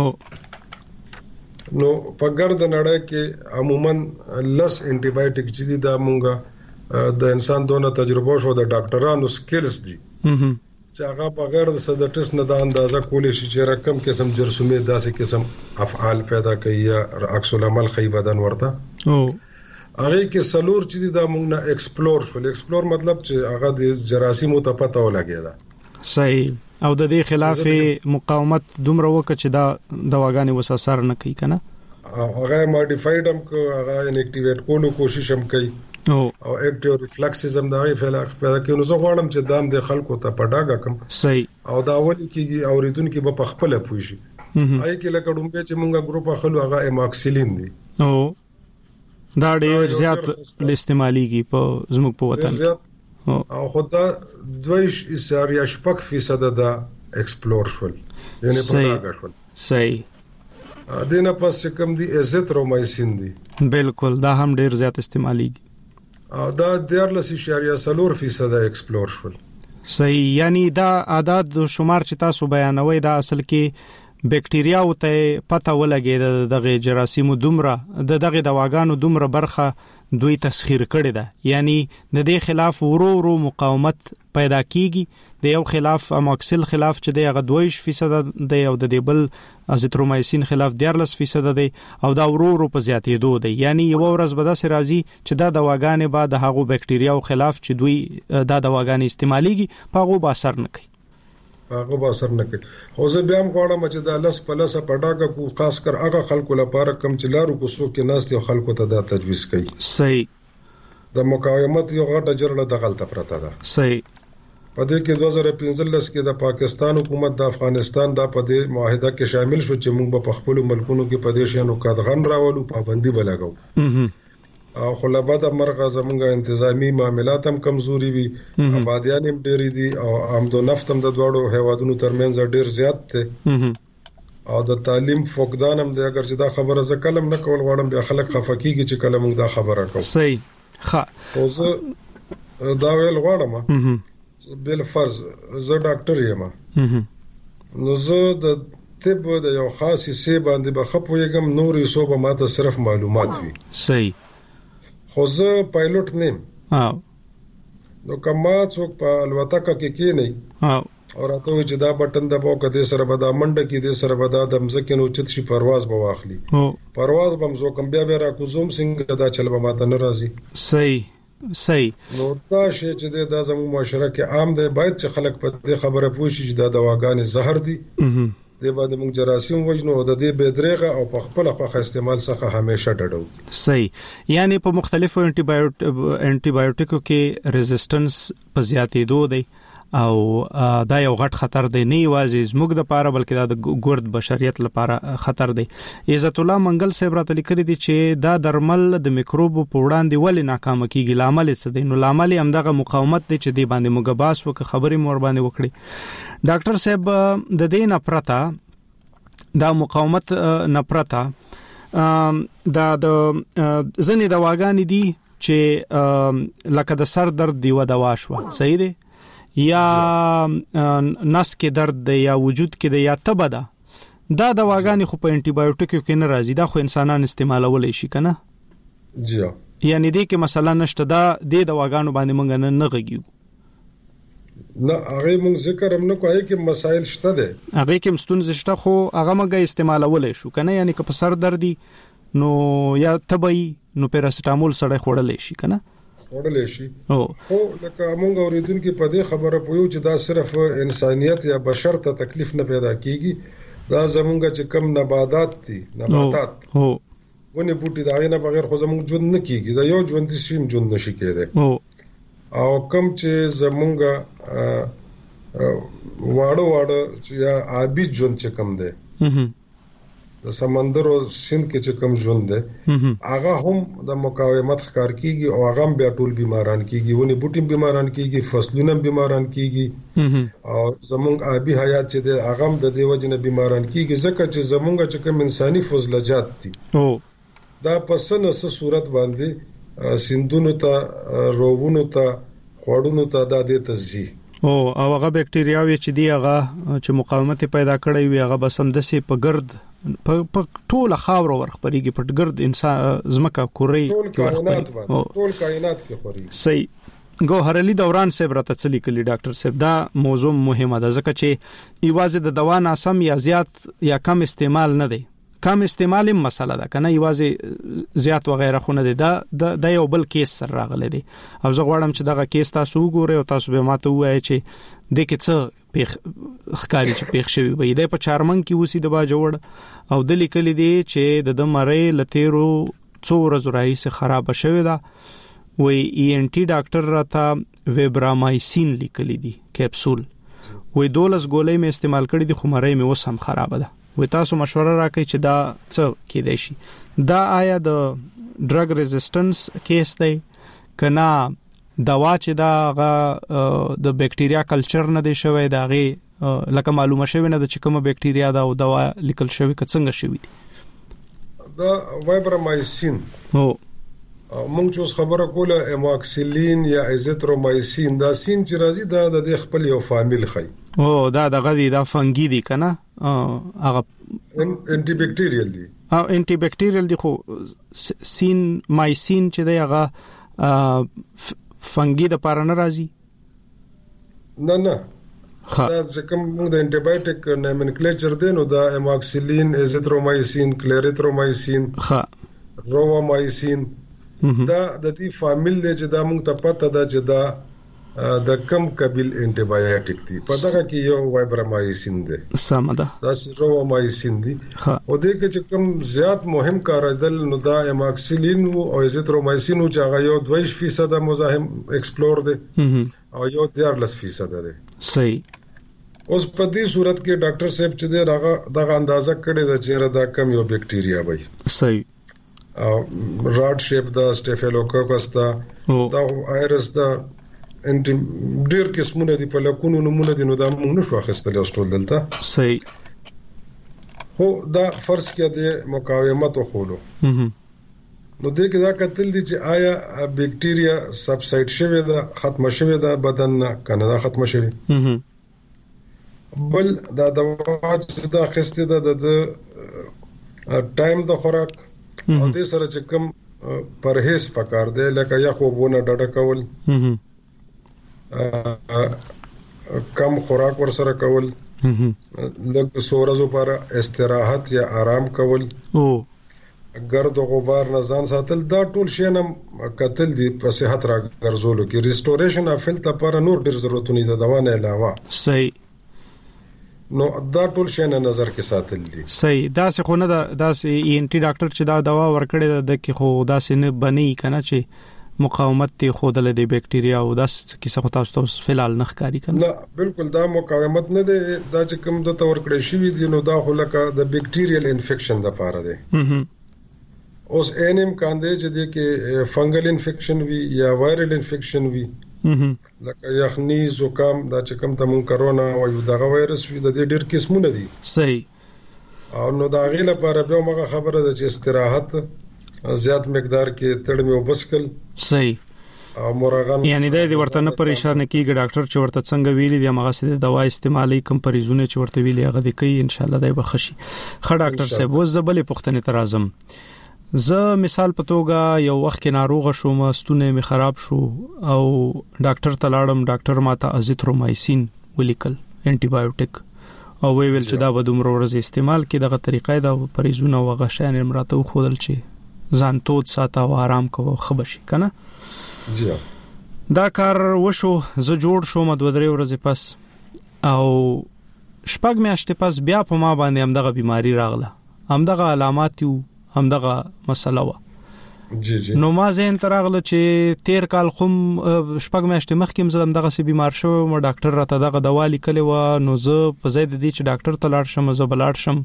نو په ګرد نړۍ کې عموما لس انټي بایوټیک چې دي دا مونږ د انسان دونه تجربه شو د ډاکټرانو سکلز دي چې هغه بغیر د ټیسټ نه د اندازه کولې شي چې رقم قسم جرثومه داسې قسم افعال پیدا کوي یا عکس العمل خی بدن ورته هغه کې سلور چې دا موږ نه ایکسپلور مطلب چې هغه د جراثیمو ته پته ولګیدا صحیح او د دې خلاف مقاومت دومره وکړي چې دا دواګانې وساسر نه کوي کنه هغه ماډیفاید هم کو هغه انټیویټ کولو کوشش هم کوي او اکټیو ریفلکسزم دا پیدا کوي نو زه غواړم چې دام د خلکو ته پډاګه کم صحیح او دا ولي کېږي اوریدونکو په خپل پوي شي آی کې لکه ډومبه چې موږ ګروپ خلک هغه ایماکسیلین دي دا ډېر زیات استعماليږي په زموږ په وطن او خدا 2.6% دا ایکسپلور شول یعنی پډاګه شول صحیح دینه پس چې کوم دي ازیترومایسین دي بالکل دا هم ډېر زیات استعماليږي او دا 14.4% ایکسپلور شول صحیح یعنی دا عدد شمار چې تاسو بیانوي دا اصل کې بیکټیریا او ته پته ولګي دغه جراثیمو دومره دغه دواګانو دومره برخه دوی تسخير کړي ده یعنی د دې خلاف ورو مقاومت پیدا کیږي د یو خلاف اماکسل خلاف چې دغه 2% د یو د دیبل ازیترومایسین خلاف 14% دی او دا ورو په زیاتېدو دی یعنی یو ورځ به داسې راځي چې دا دواګانې به د هغو بیکټیریا او خلاف چې دوی دا دواګانې استعماليږي په هغه به اثر نه کوي خو زه بیا هم غواړم چې دا لس په لس پډاګه کو خاص کر هغه خلکو لپاره کم چې لارو کو سو کې ناس دي خلکو ته دا تجویز کوي صحیح د مقاومت یو غټه جرړه د غلطه پرته ده صحیح په دې کې 2015 کې د پاکستان حکومت د افغانستان د پدې معاهده کې شامل شو چې موږ په خپل ملکونو کې پدې شانو قدغن راولو پابندي بلګو او خلابه د مرغه زمونږه انتظامی معاملات هم کمزوري وي آبادیان هم ډېری دي او آمد و نفت هم د دوړو هیوادونو ترمنځ ډېر زیات دي او د تعلیم فقدان هم دی اگر چې دا خبره ز کلم نه کول غواړم بیا خلک خفقېږي چې کلم دا خبره کوي صحیح ښه او زه دا ویل غواړم بل فرض زه ډاکټر یم نو زه د طب د یو خاصي سی باندې بخپويګم نورې صوبه ماته صرف معلومات وي صحیح خو زه پایلوټ نیم نو کما څوک په الوتکه کې نه او راته چې دا بٹن دباو کده سره به دا منډه کې د سره به دا د مزکه نو چت شي پرواز به واخلي پرواز به مزو کم بیا را کوزوم څنګه دا چل به ماته ناراضي صحیح نو دا شی چې دا زموږ معاشره کې عام دی باید چې خلک په دې خبره پوه شي چې دا دواګانې زهر دي د باندې موږ جراثیم وژنو او د دې بدرېغه او په خپل خواخ استعمال څخه همیشه ډډو صحیح یعنی په مختلفو انټي بایوټیکو کې ریزिस्टنس په زیاتېدو دی او دا یو غټ خطر دی نه یوازې زموږ د لپاره بلکې د ګورد بشریت لپاره خطر دی عزت الله منګل صاحب راته لیکلي دي چې دا درمل د میکروب په وړاندې ولې ناکام کیږي لامل څه دی نو لامل هم دغه مقاومت دی چې دی باندې موږ باس وکړو خبرې مور باندې وکړي ډاکټر صاحب د دې نه پرته دا مقاومت نه پرته دا د ځنې دواګانې دي چې لکه د سر درد دی و دوا شو صحیح دی یا نس کې درد دی یا وجود کې دی یا تبه ده دا دواګانې خو په انټي بایوټیکو کې نه راځي دا خو انسانان استعمالولای شي کنه جی یعنی دې کې مثلا نشته دا د دواګانو باندې مونږ نه غږیو نه هغه موږ ذکر هم نه کوي چې مسائل شته ده هغه کې مستونز شته خو هغه مګه استعمالولې شو کنه یعنی که په سر دردي نو یا تبي نو پیراسټامول سره خوړلې شي کنه وړلې شي خو لکه موږ اوریدونکو په دې خبره پویو چې دا صرف انسانيت یا بشر ته تکلیف نه پیدا کیږي دا زمونږ چې کم نباتات ونه بوټي دا نه بغیر خو زمونږ ژوند نه کیږي دا یو ژوند سیم ژوند نشي کېده او کم چې زمونږ واړه چې یا آبی ژوند چې کم ده د سمندر او سیند کې چې کم ژوند ده هغه هم د مقاومت ښکار کیږي او هغه بیا ټول بیماران کیږي ونه بوټي بیماران کیږي فصلونه بیماران کیږي او زمونږ آبی حیات چې ده هغه د دې وجنه بیماران کیږي ځکه چې زمونږ چې کم انساني فضلجات دي دا پسنه سه صورت باندې سیندونو ته روونو ته خوړونو ته د دې تزي او هغه بکټریاوي چې دی هغه چې مقاومت پیدا کړی وي هغه بسم د سي په ګرد په ټوله خاور ورخپريږي په ګرد انسان زمکه کوري ټول کائنات کې خوري صحیح ګوهرعلی دوران صاحب راته چلی کلی ډاکټر صاحب دا موضوع مهمه ده ځکه چې ایوازه د دوا ناسم یا زیات یا کم استعمال نه دی کم استعمال مسله ده کنه ایوازه زیات وغیرہ خو نه دی دا یو بل کیس سره راغلی دی او زه غواړم چې دغه کیس تاسو وګورئ او تاسو به ماته وایي چې د کې څه پیخ خکاری چې پیښ شوی وي د په چارمن کې وسی د با جوړ او د لیکل دي چې د مړې لتیرو څو ورځې راځي خراب شوی دا وی ان ټي ډاکټر راته ویبرامایسین لیکل دي کیپسول وی 12 ګولۍ مې استعمال کړې دي خو مړې مې اوس هم خراب ده وی تاسو مشوره راکړئ چې دا څه کېدای شي دا آیا د ډرګ ریزिस्टنس کیس دی کنا دوا چې دا د بکټیریا کلچر نه دی شوی دا غي لکه معلومه شوی نه د چې کومه بکټیریا دا او دوا لیکل شوی که څنګه شوی دی دا وایبرامایسین مونږ چې خبره کوله اماکسیلین یا ایزیترومایسین دا سین چې راځي دا د خپل یو فامیل خي او دا دغه دا فنګي دي کنه هغه انټي بکټیریل دي انټي بکټیریل دي خو سین مایسین چې دی هغه فنګي د پاره نه راځي نه دا ځکه موږ د انټي بایوټیک نومنکلیچر دی نو دا اماکسیلین ایزیترومایسین کلیریترومایسین روامایسین دا د دې فامیل دی چې دا موږ ته پته ده چې دا د کم قبیل انټي بایوټیک دی په دغه کې یو وایبرامایسین دی سمه ده دا روامایسین دی او د کې چې کم زیات مهم کارېدل نو دا اماکسیلین او ایزیترومایسین چې هغه یو 2% مزاحم ایکسپلور دی او یو 13% دی صحیح اوس په دې صورت کې ډاکټر صاحب چې دی دغه اندازه کړی دا چې دا کم یو بکټیریا وي صحیح راډ شیپ دا سټافیلوکوکس دا وایرس دا ډیر قسمونه دي په لکونو نمونه دي نو دا موږ نشو اخیستل او ټول دلته صحیح هو دا فرض کې د مقاومت خولو نو دې کې دا کتل دي چې آیا بکټیریا سبسایډ شوی دا ختم شوی دا بدن نه کنه دا ختم شوی بل دا دوا چې دا خسته ده د ټایم د خوراک او دې سره چې کوم پرهیز پکار دی لکه یا خوبونه ډډه کول کم خوراک ور سره کول لکه سورزو پر استراحت یا آرام کول ګرد او غبار نه ځان ساتل دا ټول شی نه قتل دي په صحت را ګرځولو کې ریسټوریشن اف هیلث لپاره نور ډیر ضرورتونه دي دوا نه علاوه صحیح نو دا ټول شی نه نظر کې ساتل دي صحیح دا څه خو نه دا ای ان ټي ډاکټر چې دا دوا ورکړي د کې خو دا څه نه بني کنه چې مقاومت ته خودل دي بکټیریا او دا څه خو تاسو فلال نه ښکاری کنه نه بالکل دا مقاومت نه دی دا چې کوم د تور کړی شي دي نو دا خو لکه د بکټیریل انفیکشن د پاره دی اوس انم کاندې چې د کې فنګل انفیکشن وی یا وایرل انفیکشن وی لکه یخنی زکام دا چې کوم تمون کرونا او دغه وایرس وی د ډېر قسمونه دي صحیح او نو دا غي لپاره به موږ خبره ده چې استراحت زیات مقدار کې تړمه وبسکل صحیح او مرغان یعنی د دې ورته نه پریشان کیږي ډاکټر چې ورته څنګه ویلي دی هغه سره دوا استعمالي کم پریزونه چې ورته ویلي هغه د کوي ان شاء الله دای بخشي خه ډاکټر صاحب وز زبلې پښتنه ترازم زه مثال په توګه یو وخت کې ناروغ شوم، ستونه می خراب شو او ډاکټر ته لاړم، ډاکټر ماته ازیترومایسین ولیکل، انټي بایوټیک، او ویل چې دا به دومره ورځ استعمال کې دغه طریقې دا پریزونه او غشان مراتو خودل چې ځان تود ساته او آرام کوو خبشي کنه. جی دا کار وشو، زه جوړ شوم 2-3 ورځې پس، او شپږ میاشتې پس بیا په ما باندې همدغه بیماری راغله، همدغه علامات یو، همدغه مسله و. جی جی نو ما زه انتراغله چې 13 کال خم شپږ میاشتې مخکې زم دغه سي بیمار شو، مو ډاکټر راته دغه دوا لیکلې و، نو زه په ځای د دې چې ډاکټر ته لاړ شم، زه بلاړ شم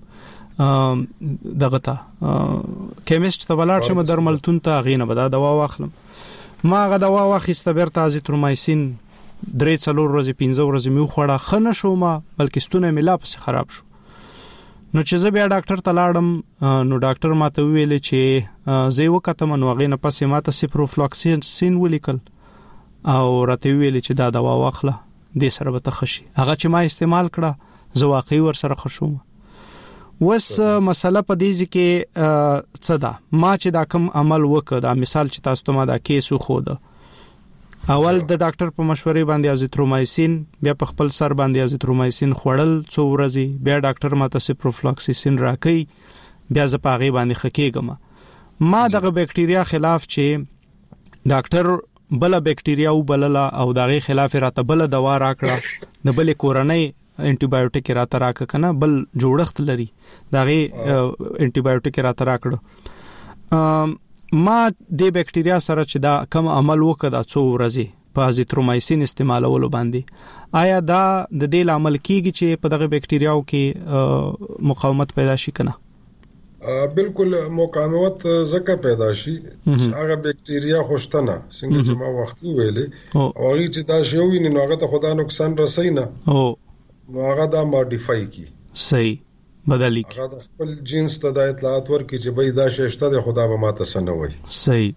دغه ته کیمست ته بلاړ شم، درملتون ته غینه به دا دوا واخلم. ما هغه دوا واخیسته، بیرته ازیترومایسین 3-4 ورځې 15 ورځې مې خوړه، خنه شو ما، بلکې ستونه مې لا پس خراب شو. نو چې زه بیا ډاکټر ته لاړم، نو ډاکټر ماته ویل چې زه وکتم، نو هغه نه پسې ماته سیپروفلاکسین ولیکل او راته ویل چې دا دوا واخله، دې سره به تخشي. هغه چې ما استعمال کړه زه واقعي ور سره خشوم. وس مسله په دې ځکه څه ده، ما چې دا کوم عمل وکړ، دا مثال چې تاسو ته ما دا کیسو خو ده، اول د ډاکټر په مشورې باندې ازیترومایسین، بیا په خپل سر باندې ازیترومایسین خوړل 2 ورځې، بیا ډاکټر ماته سیپروفلاکسین راکې، بیا زه په هغه باندې خکېږم. ما دغه بکټیریا خلاف چې ډاکټر بل بکټیریا وبلله او دغه خلاف راته بل دوا راکړه، د بل کورنۍ انټي بایوټیک راته راکړه کنه، بل جوړښت لري دغه انټي بایوټیک راته راکړه. ما د بکټیریا سره چې دا کوم عمل وکړ د 2 ورځې په ازیترومایسین استعمالولو باندې، آیا دا د دې عمل کیږي چې په دغه بکټیریاو کې مقاومت پیدا شي کنه؟ بالکل مقاومت زکه پیدا شي چې هغه بکټیریا خوشتنه څنګه چې ما وختي ویلې، او هغه چې دا شی ویني نو هغه ته خدا نقصان رسوي نه، نو هغه دا ماډیفای کی، صحیح بدلی کی، هغه خپل جنس ته د اطلاعات ورکړي چې بای دا شیشته د خدا به ماته سنوي. صحیح.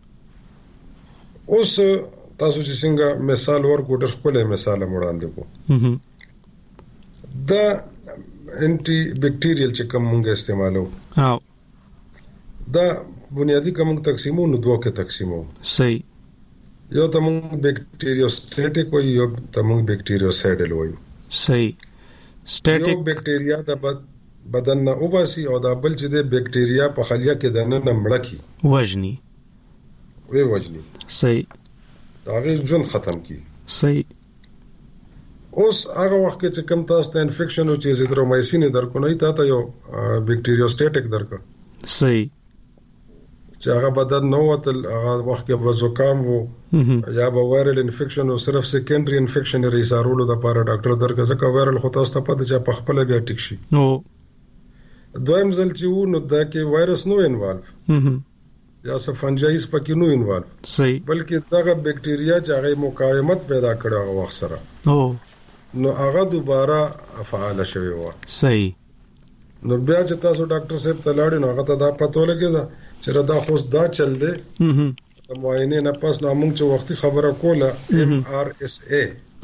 اوس تاسو چې څنګه مثال ورکو، ډېر خپل مثال وړاندې کو، دا انټي بکټیریل چې کوم موږ استعمالو، دا بنیادی کوم تقسیمو نو 2 کې تقسیمو. صحیح. یو ته موږ بکټیریوسټیټیک وایو، یو ته موږ بکټیریوسایډل وایو. صحیح. سټیټیک یو بکټیریا د بدن نه وباسي او دا بل چې د بکټیریا په خلیه کې د نن مړه کی وجنی وی وجنی. صحیح. دا غیر ژوند ختم کی. صحیح. اوس هغه وخت کې چې کوم تاسو ته انفیکشن او چې ازیترومایسین درکو نه تا ته یو بکټیریوسټیټیک درکو. صحیح. چې هغه بدن نو وتل، هغه وخت کې به زکام وو یا به وایرل انفیکشن او صرف سیکنډري انفیکشن لري سارولو د پاره ډاکټر درکه ځکه وایرل خو تاسو ته پته چې په خپل بیا ټیک شي. نو دویم ځل چې وو نو دا کې وایرس نو انوالو یا څه فنجایز پکې نو انوالو. صحیح. بلکې دغه بکټیریا چې هغه مقاومت پیدا کړه هغه وخت سره نو هغه دوباره فعال شوی و. صحیح. نو بیا چې تاسو ډاکټر صاحب ته لاړئ نو هغه ته دا پته ولګیده چې دا خو دا چل دی، د معاینې نه پس نو موږ چې وختي خبره کوله MRSA،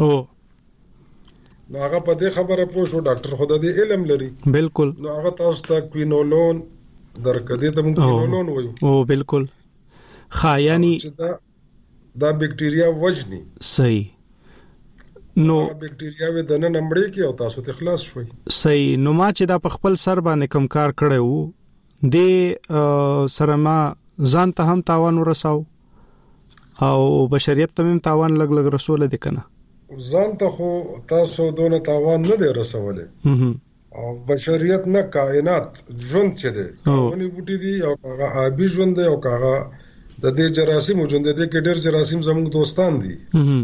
نو هغه په دې خبره پوه شو ډاکټر خو د دې علم لري. بالکل. نو هغه تاسو ته کوینولون درکړي، ته موږ کوینولون وایو. او بالکل. یعنی دا بکټیریا وجنی. صحیح. نو بکټیریا و د نن مړې کې او تاسو ته خلاص شوي. صحیح. نو ما چې دا په خپل سر باندې کم کار کړی وو، د سره ما ځان ته هم تاوان ورساو او بشریت ته هم تاوان لګ لګ رسول دي کنه. ځان ته خو تاسو دونه تاوان نه دی رسولې، او بشریت نه کائنات ژوند چې دی، ونی بوټي دي او هغه آبي ژوند دی او هغه د دې جراثیم ژوند دی کې ډېر جراثیم زموږ دوستان دي.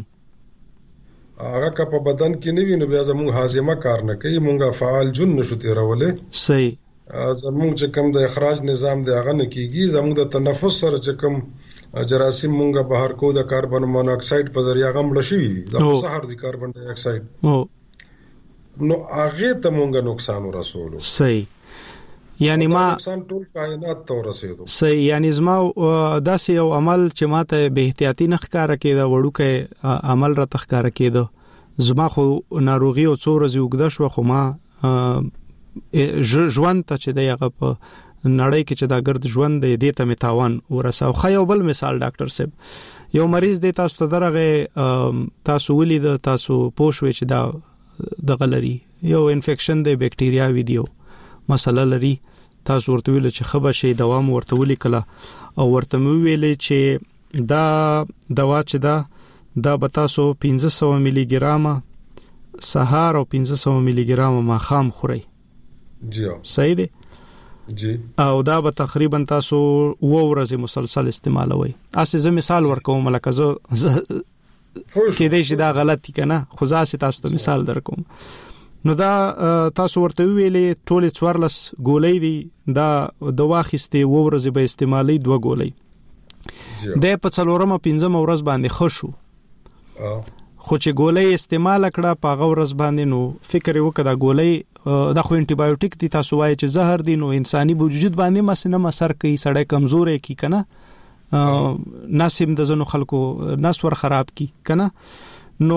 هغه که په بدن کې نه وي نو بیا زموږ هاضمه کار نه کوي، مونږه فعال جون نشو تیرولې. صحیح. زموږ چې کوم د اخراج نظام دی هغه نه کیږي، زموږ د تنفس سره چې کوم جراثیم مونږه بهر کو د کاربن مونوکساید په ذریعہ غمړ شي، د سحر د کاربن ډای اکساید، نو هغه ته مونږه نقصان ورسولو. صحیح. یعنی ما نقصان ټول کائنات ته ورسېدو. صحیح. یعنی زما داسې یو عمل چې ماته به احتیاطي نخکاره کېده، وړوکه عمل را تخکاره کېده، زما خو ناروغي او څو ورځې وګدا شو، خو ما ژوند ته چې دغه په نړۍ کې چې دا ګرد ژوند دی دې ته متاوان ورساو. خو یو بل مثال ډاکټر صاحب، یو مریض دی تاسو ته درغه تاسو ولید تاسو پوښوي چې دا د غلري یو انفیکشن دی بکټیریا ویډیو مسله لري، تاسو ورته ویل چې خبر شي دوام ورته ولي کله او ورته ویل چې دا دوا چې دا به تاسو 1500 ملي ګرام سهار او 1500 ملي ګرام ماخام خوري. جی صحیح دی جی. او دا به تقریبا تاسو و ورځې مسلسل استعمالوي. اسه زه مثال ورکوم لکه زه کې دې چې دا غلطی کنه، خو ځاسه تاسو ته مثال درکوم. نو دا تاسو ورته ویلې ټول 14 ګولۍ دي، دا دوا خسته و ورځې به استعمالي 2 ګولۍ. د په څلورمه 15 ورځ باندې خوشو خو چې ګولۍ استعمال کړه په غورز باندې، نو فکر وکړه ګولۍ دا خو انټي بایوټیک دي، تاسو وایي چې زهر دي، نو انساني وجود باندې مسنه مسر کوي، سړی کمزورې کی کنه، ناسم د زنو خلکو نسور خراب کی کنه. نو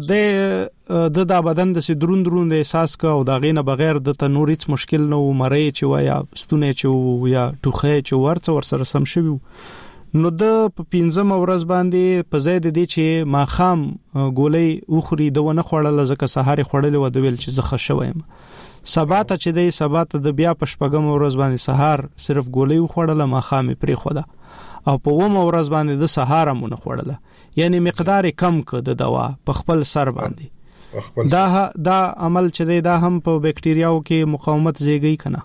د بدن د سدروند احساس کا او دا غینه بغیر د تنور هیڅ مشکل نه و، مړی چې ویا ستونه چې یا ټوخه چې ورڅ سره سم شوی. نو د 15 ورځ باندې په زید دي چې ماخام ګولۍ وخوري د ونه خوړل، ځکه سهار خوړل و د ویل چې زخه شوم. سبات چې دی سبات د بیا په شپږم ورځ باندې سهار صرف ګولۍ وخوړل، ماخام پرې خوده او په ومه ورځ باندې د سهار مونږ خوړل، یعنی مقدار کم ک د دوا په خپل سر باندې. دا عمل چې دی دا هم په بکټریاو کې مقاومت زیږي کنه.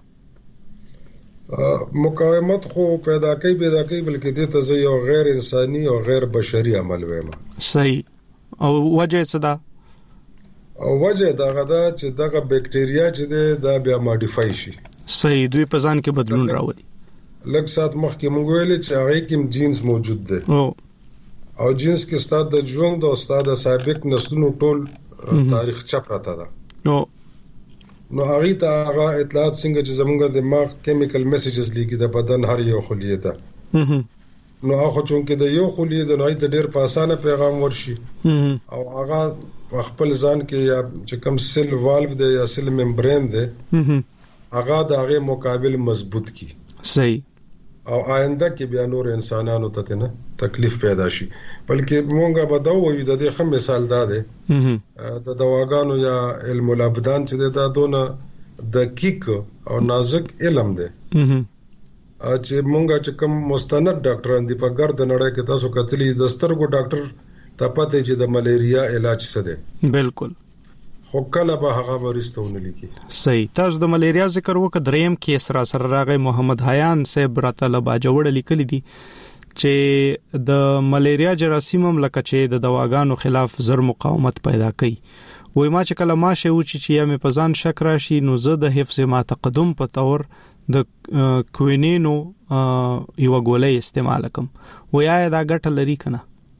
مقاومت خو پیدا کوي بلکې دې ته زه یو غیر انساني او غیر بشري عمل وایم. صحیح. او وجه څه ده؟ او وجه دا غدا چې دغه بکټیریا چې دا بیا ماډیفای شي. صحیح. دوی په ځان کې بدلون راوړي. لږ سات مخکې موږ ویل چې هغه کې جینز موجود دی او جینز کې ستاسو د ژوند او ستاسو د سابق نسلونو ټول تاریخ چپ راته ده. نو هغه ته هغه اطلاعات څنګه چې زمونږ د دماغ کیمیکل میسیجز لیکي د بدن هر یو خلیه ته، نو هغه چونکه د یو خلیه د نوې ته ډېر په اسانه پیغام ورشي او هغه خپل ځان کې یا چې کوم سیل والو دی یا سیل ممبرین دی هغه د هغه مقابل مضبوط کی. صحیح. او آینده کې بیا نور انسانانو ته نه تکلیف پیدا شي. بلکې مونږه به دا وایو د دې خم مثال دا دی د دواګانو یا علم الابدان چې دا دونه دقیق او نازک علم دی چې مونږه چې کوم مستند ډاکټران دی په ګرد نړۍ کې تاسو کتلی د سترګو ډاکټر ته پته چې د ملیریا علاج څه دی. بالکل. خو کله به هغه ورستونه لیکي. صحیح. تاسو د ملیریا ذکر وکړ، دریم کیس را سره راغی محمد حیان صاحب راته باجوړ لیکلی دي چې د ملیریا جراثیم مملکه چې د دواګانو خلاف زر مقاومت پیدا کوي. وای ما چې کله ماشه و چې یا مې پزان شک راشي نو زه د حفظ ما تقدم په تور د کوینینو یو ګولۍ استعمال کوم. وای دا ګټه لري کنه؟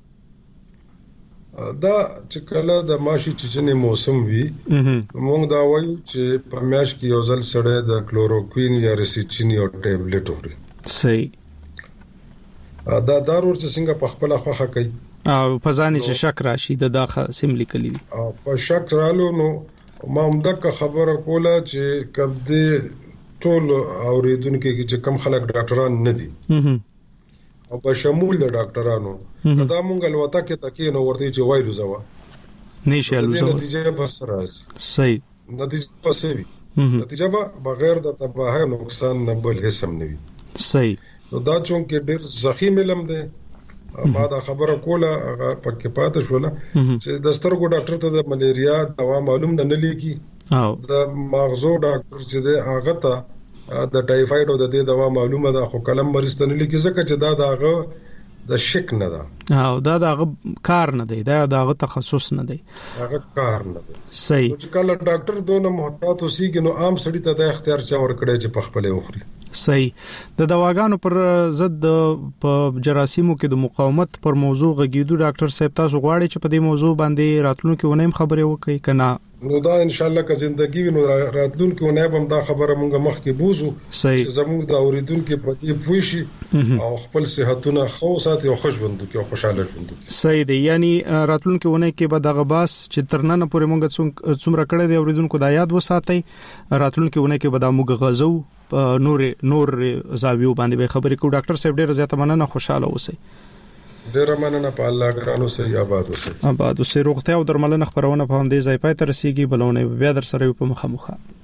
دا چې کله د ماشي چچنې موسم وي موږ دا وایو چې په میاشت کې یو ځل سره د کلوروکوین یا ریسیچین یو ټیبلټ وخوري. صحیح. دا دارو چې څنګه په خپل خوخه کوي او په ځان چې شک راشي د داخه سیم لیکلی دي او په شک رالو نو ما هم دغه خبره کوله چې کبدي ټول اوریدونکو کې چې کم خلک ډاکټران نه دي او په شمول د ډاکټرانو دا مونږ الوته کې تکي نو ورته چې وایلو زوا نشه لوزو نتیجه بس راځي. صحیح. نتیجه بس وي. نتیجه بغیر د تباہی نقصان نه بل هیڅ هم نه وي. صحیح. نو دا چونکه ډېر زخیم علم دی ما دا خبره کوله هغه پکې پاتې شوله چې د سترګو ډاکټر ته د ملیریا دوا معلوم نه لیکي او د مغزو ډاکټر چې دی هغه ته د ټایفاید او د دې دوا معلومه ده خو کلم مریض ته نه لیکي ځکه چې دا دغه د شک نه ده او دا دغه کار نه دی، دا دغه تخصص نه دی، هغه کار نه دی. صحیح. چې کله ډاکټر دونه محتاط اوسېږي نو عام سړی ته د اختیار چا ورکړي چې په خپل وخوري. صحیح. د دواګانو پر ضد په جراثیمو کې د مقاومت پر موضوع غږیدو ډاکټر صاحب تاسو غواړئ چې په دې موضوع باندې راتلونکي ونیم خبرې وکړئ کنه نو دا ان شاء الله که زندگی نو راتلونکو نه هم دا خبره مونږه مخ کې بوزو چې زموږ د اوریدونکو په دې پوښي او خپل صحتونه خو ساتي او خوشوندو کې او خوشاله ژوند کې. صحیح دی. یعنی راتلونکو ونه کې به دغه باس چې ترنن پورې مونږ څومره کړه دی اوریدونکو د یاد وساتي. راتلونکو ونه کې به د موږ غزو نور زاویو باندې به خبرې کو. ډاکټر صاحب ډېر زیاته مننه، خوشاله اوسئ. ډېر مننه، په الله ګرانو سي آباد اوسئ. آباد اوسئ. روغتیا او درملنه خبرونه په همدې ځای پای ته رسیدي. بلونه بیا در سره په مخه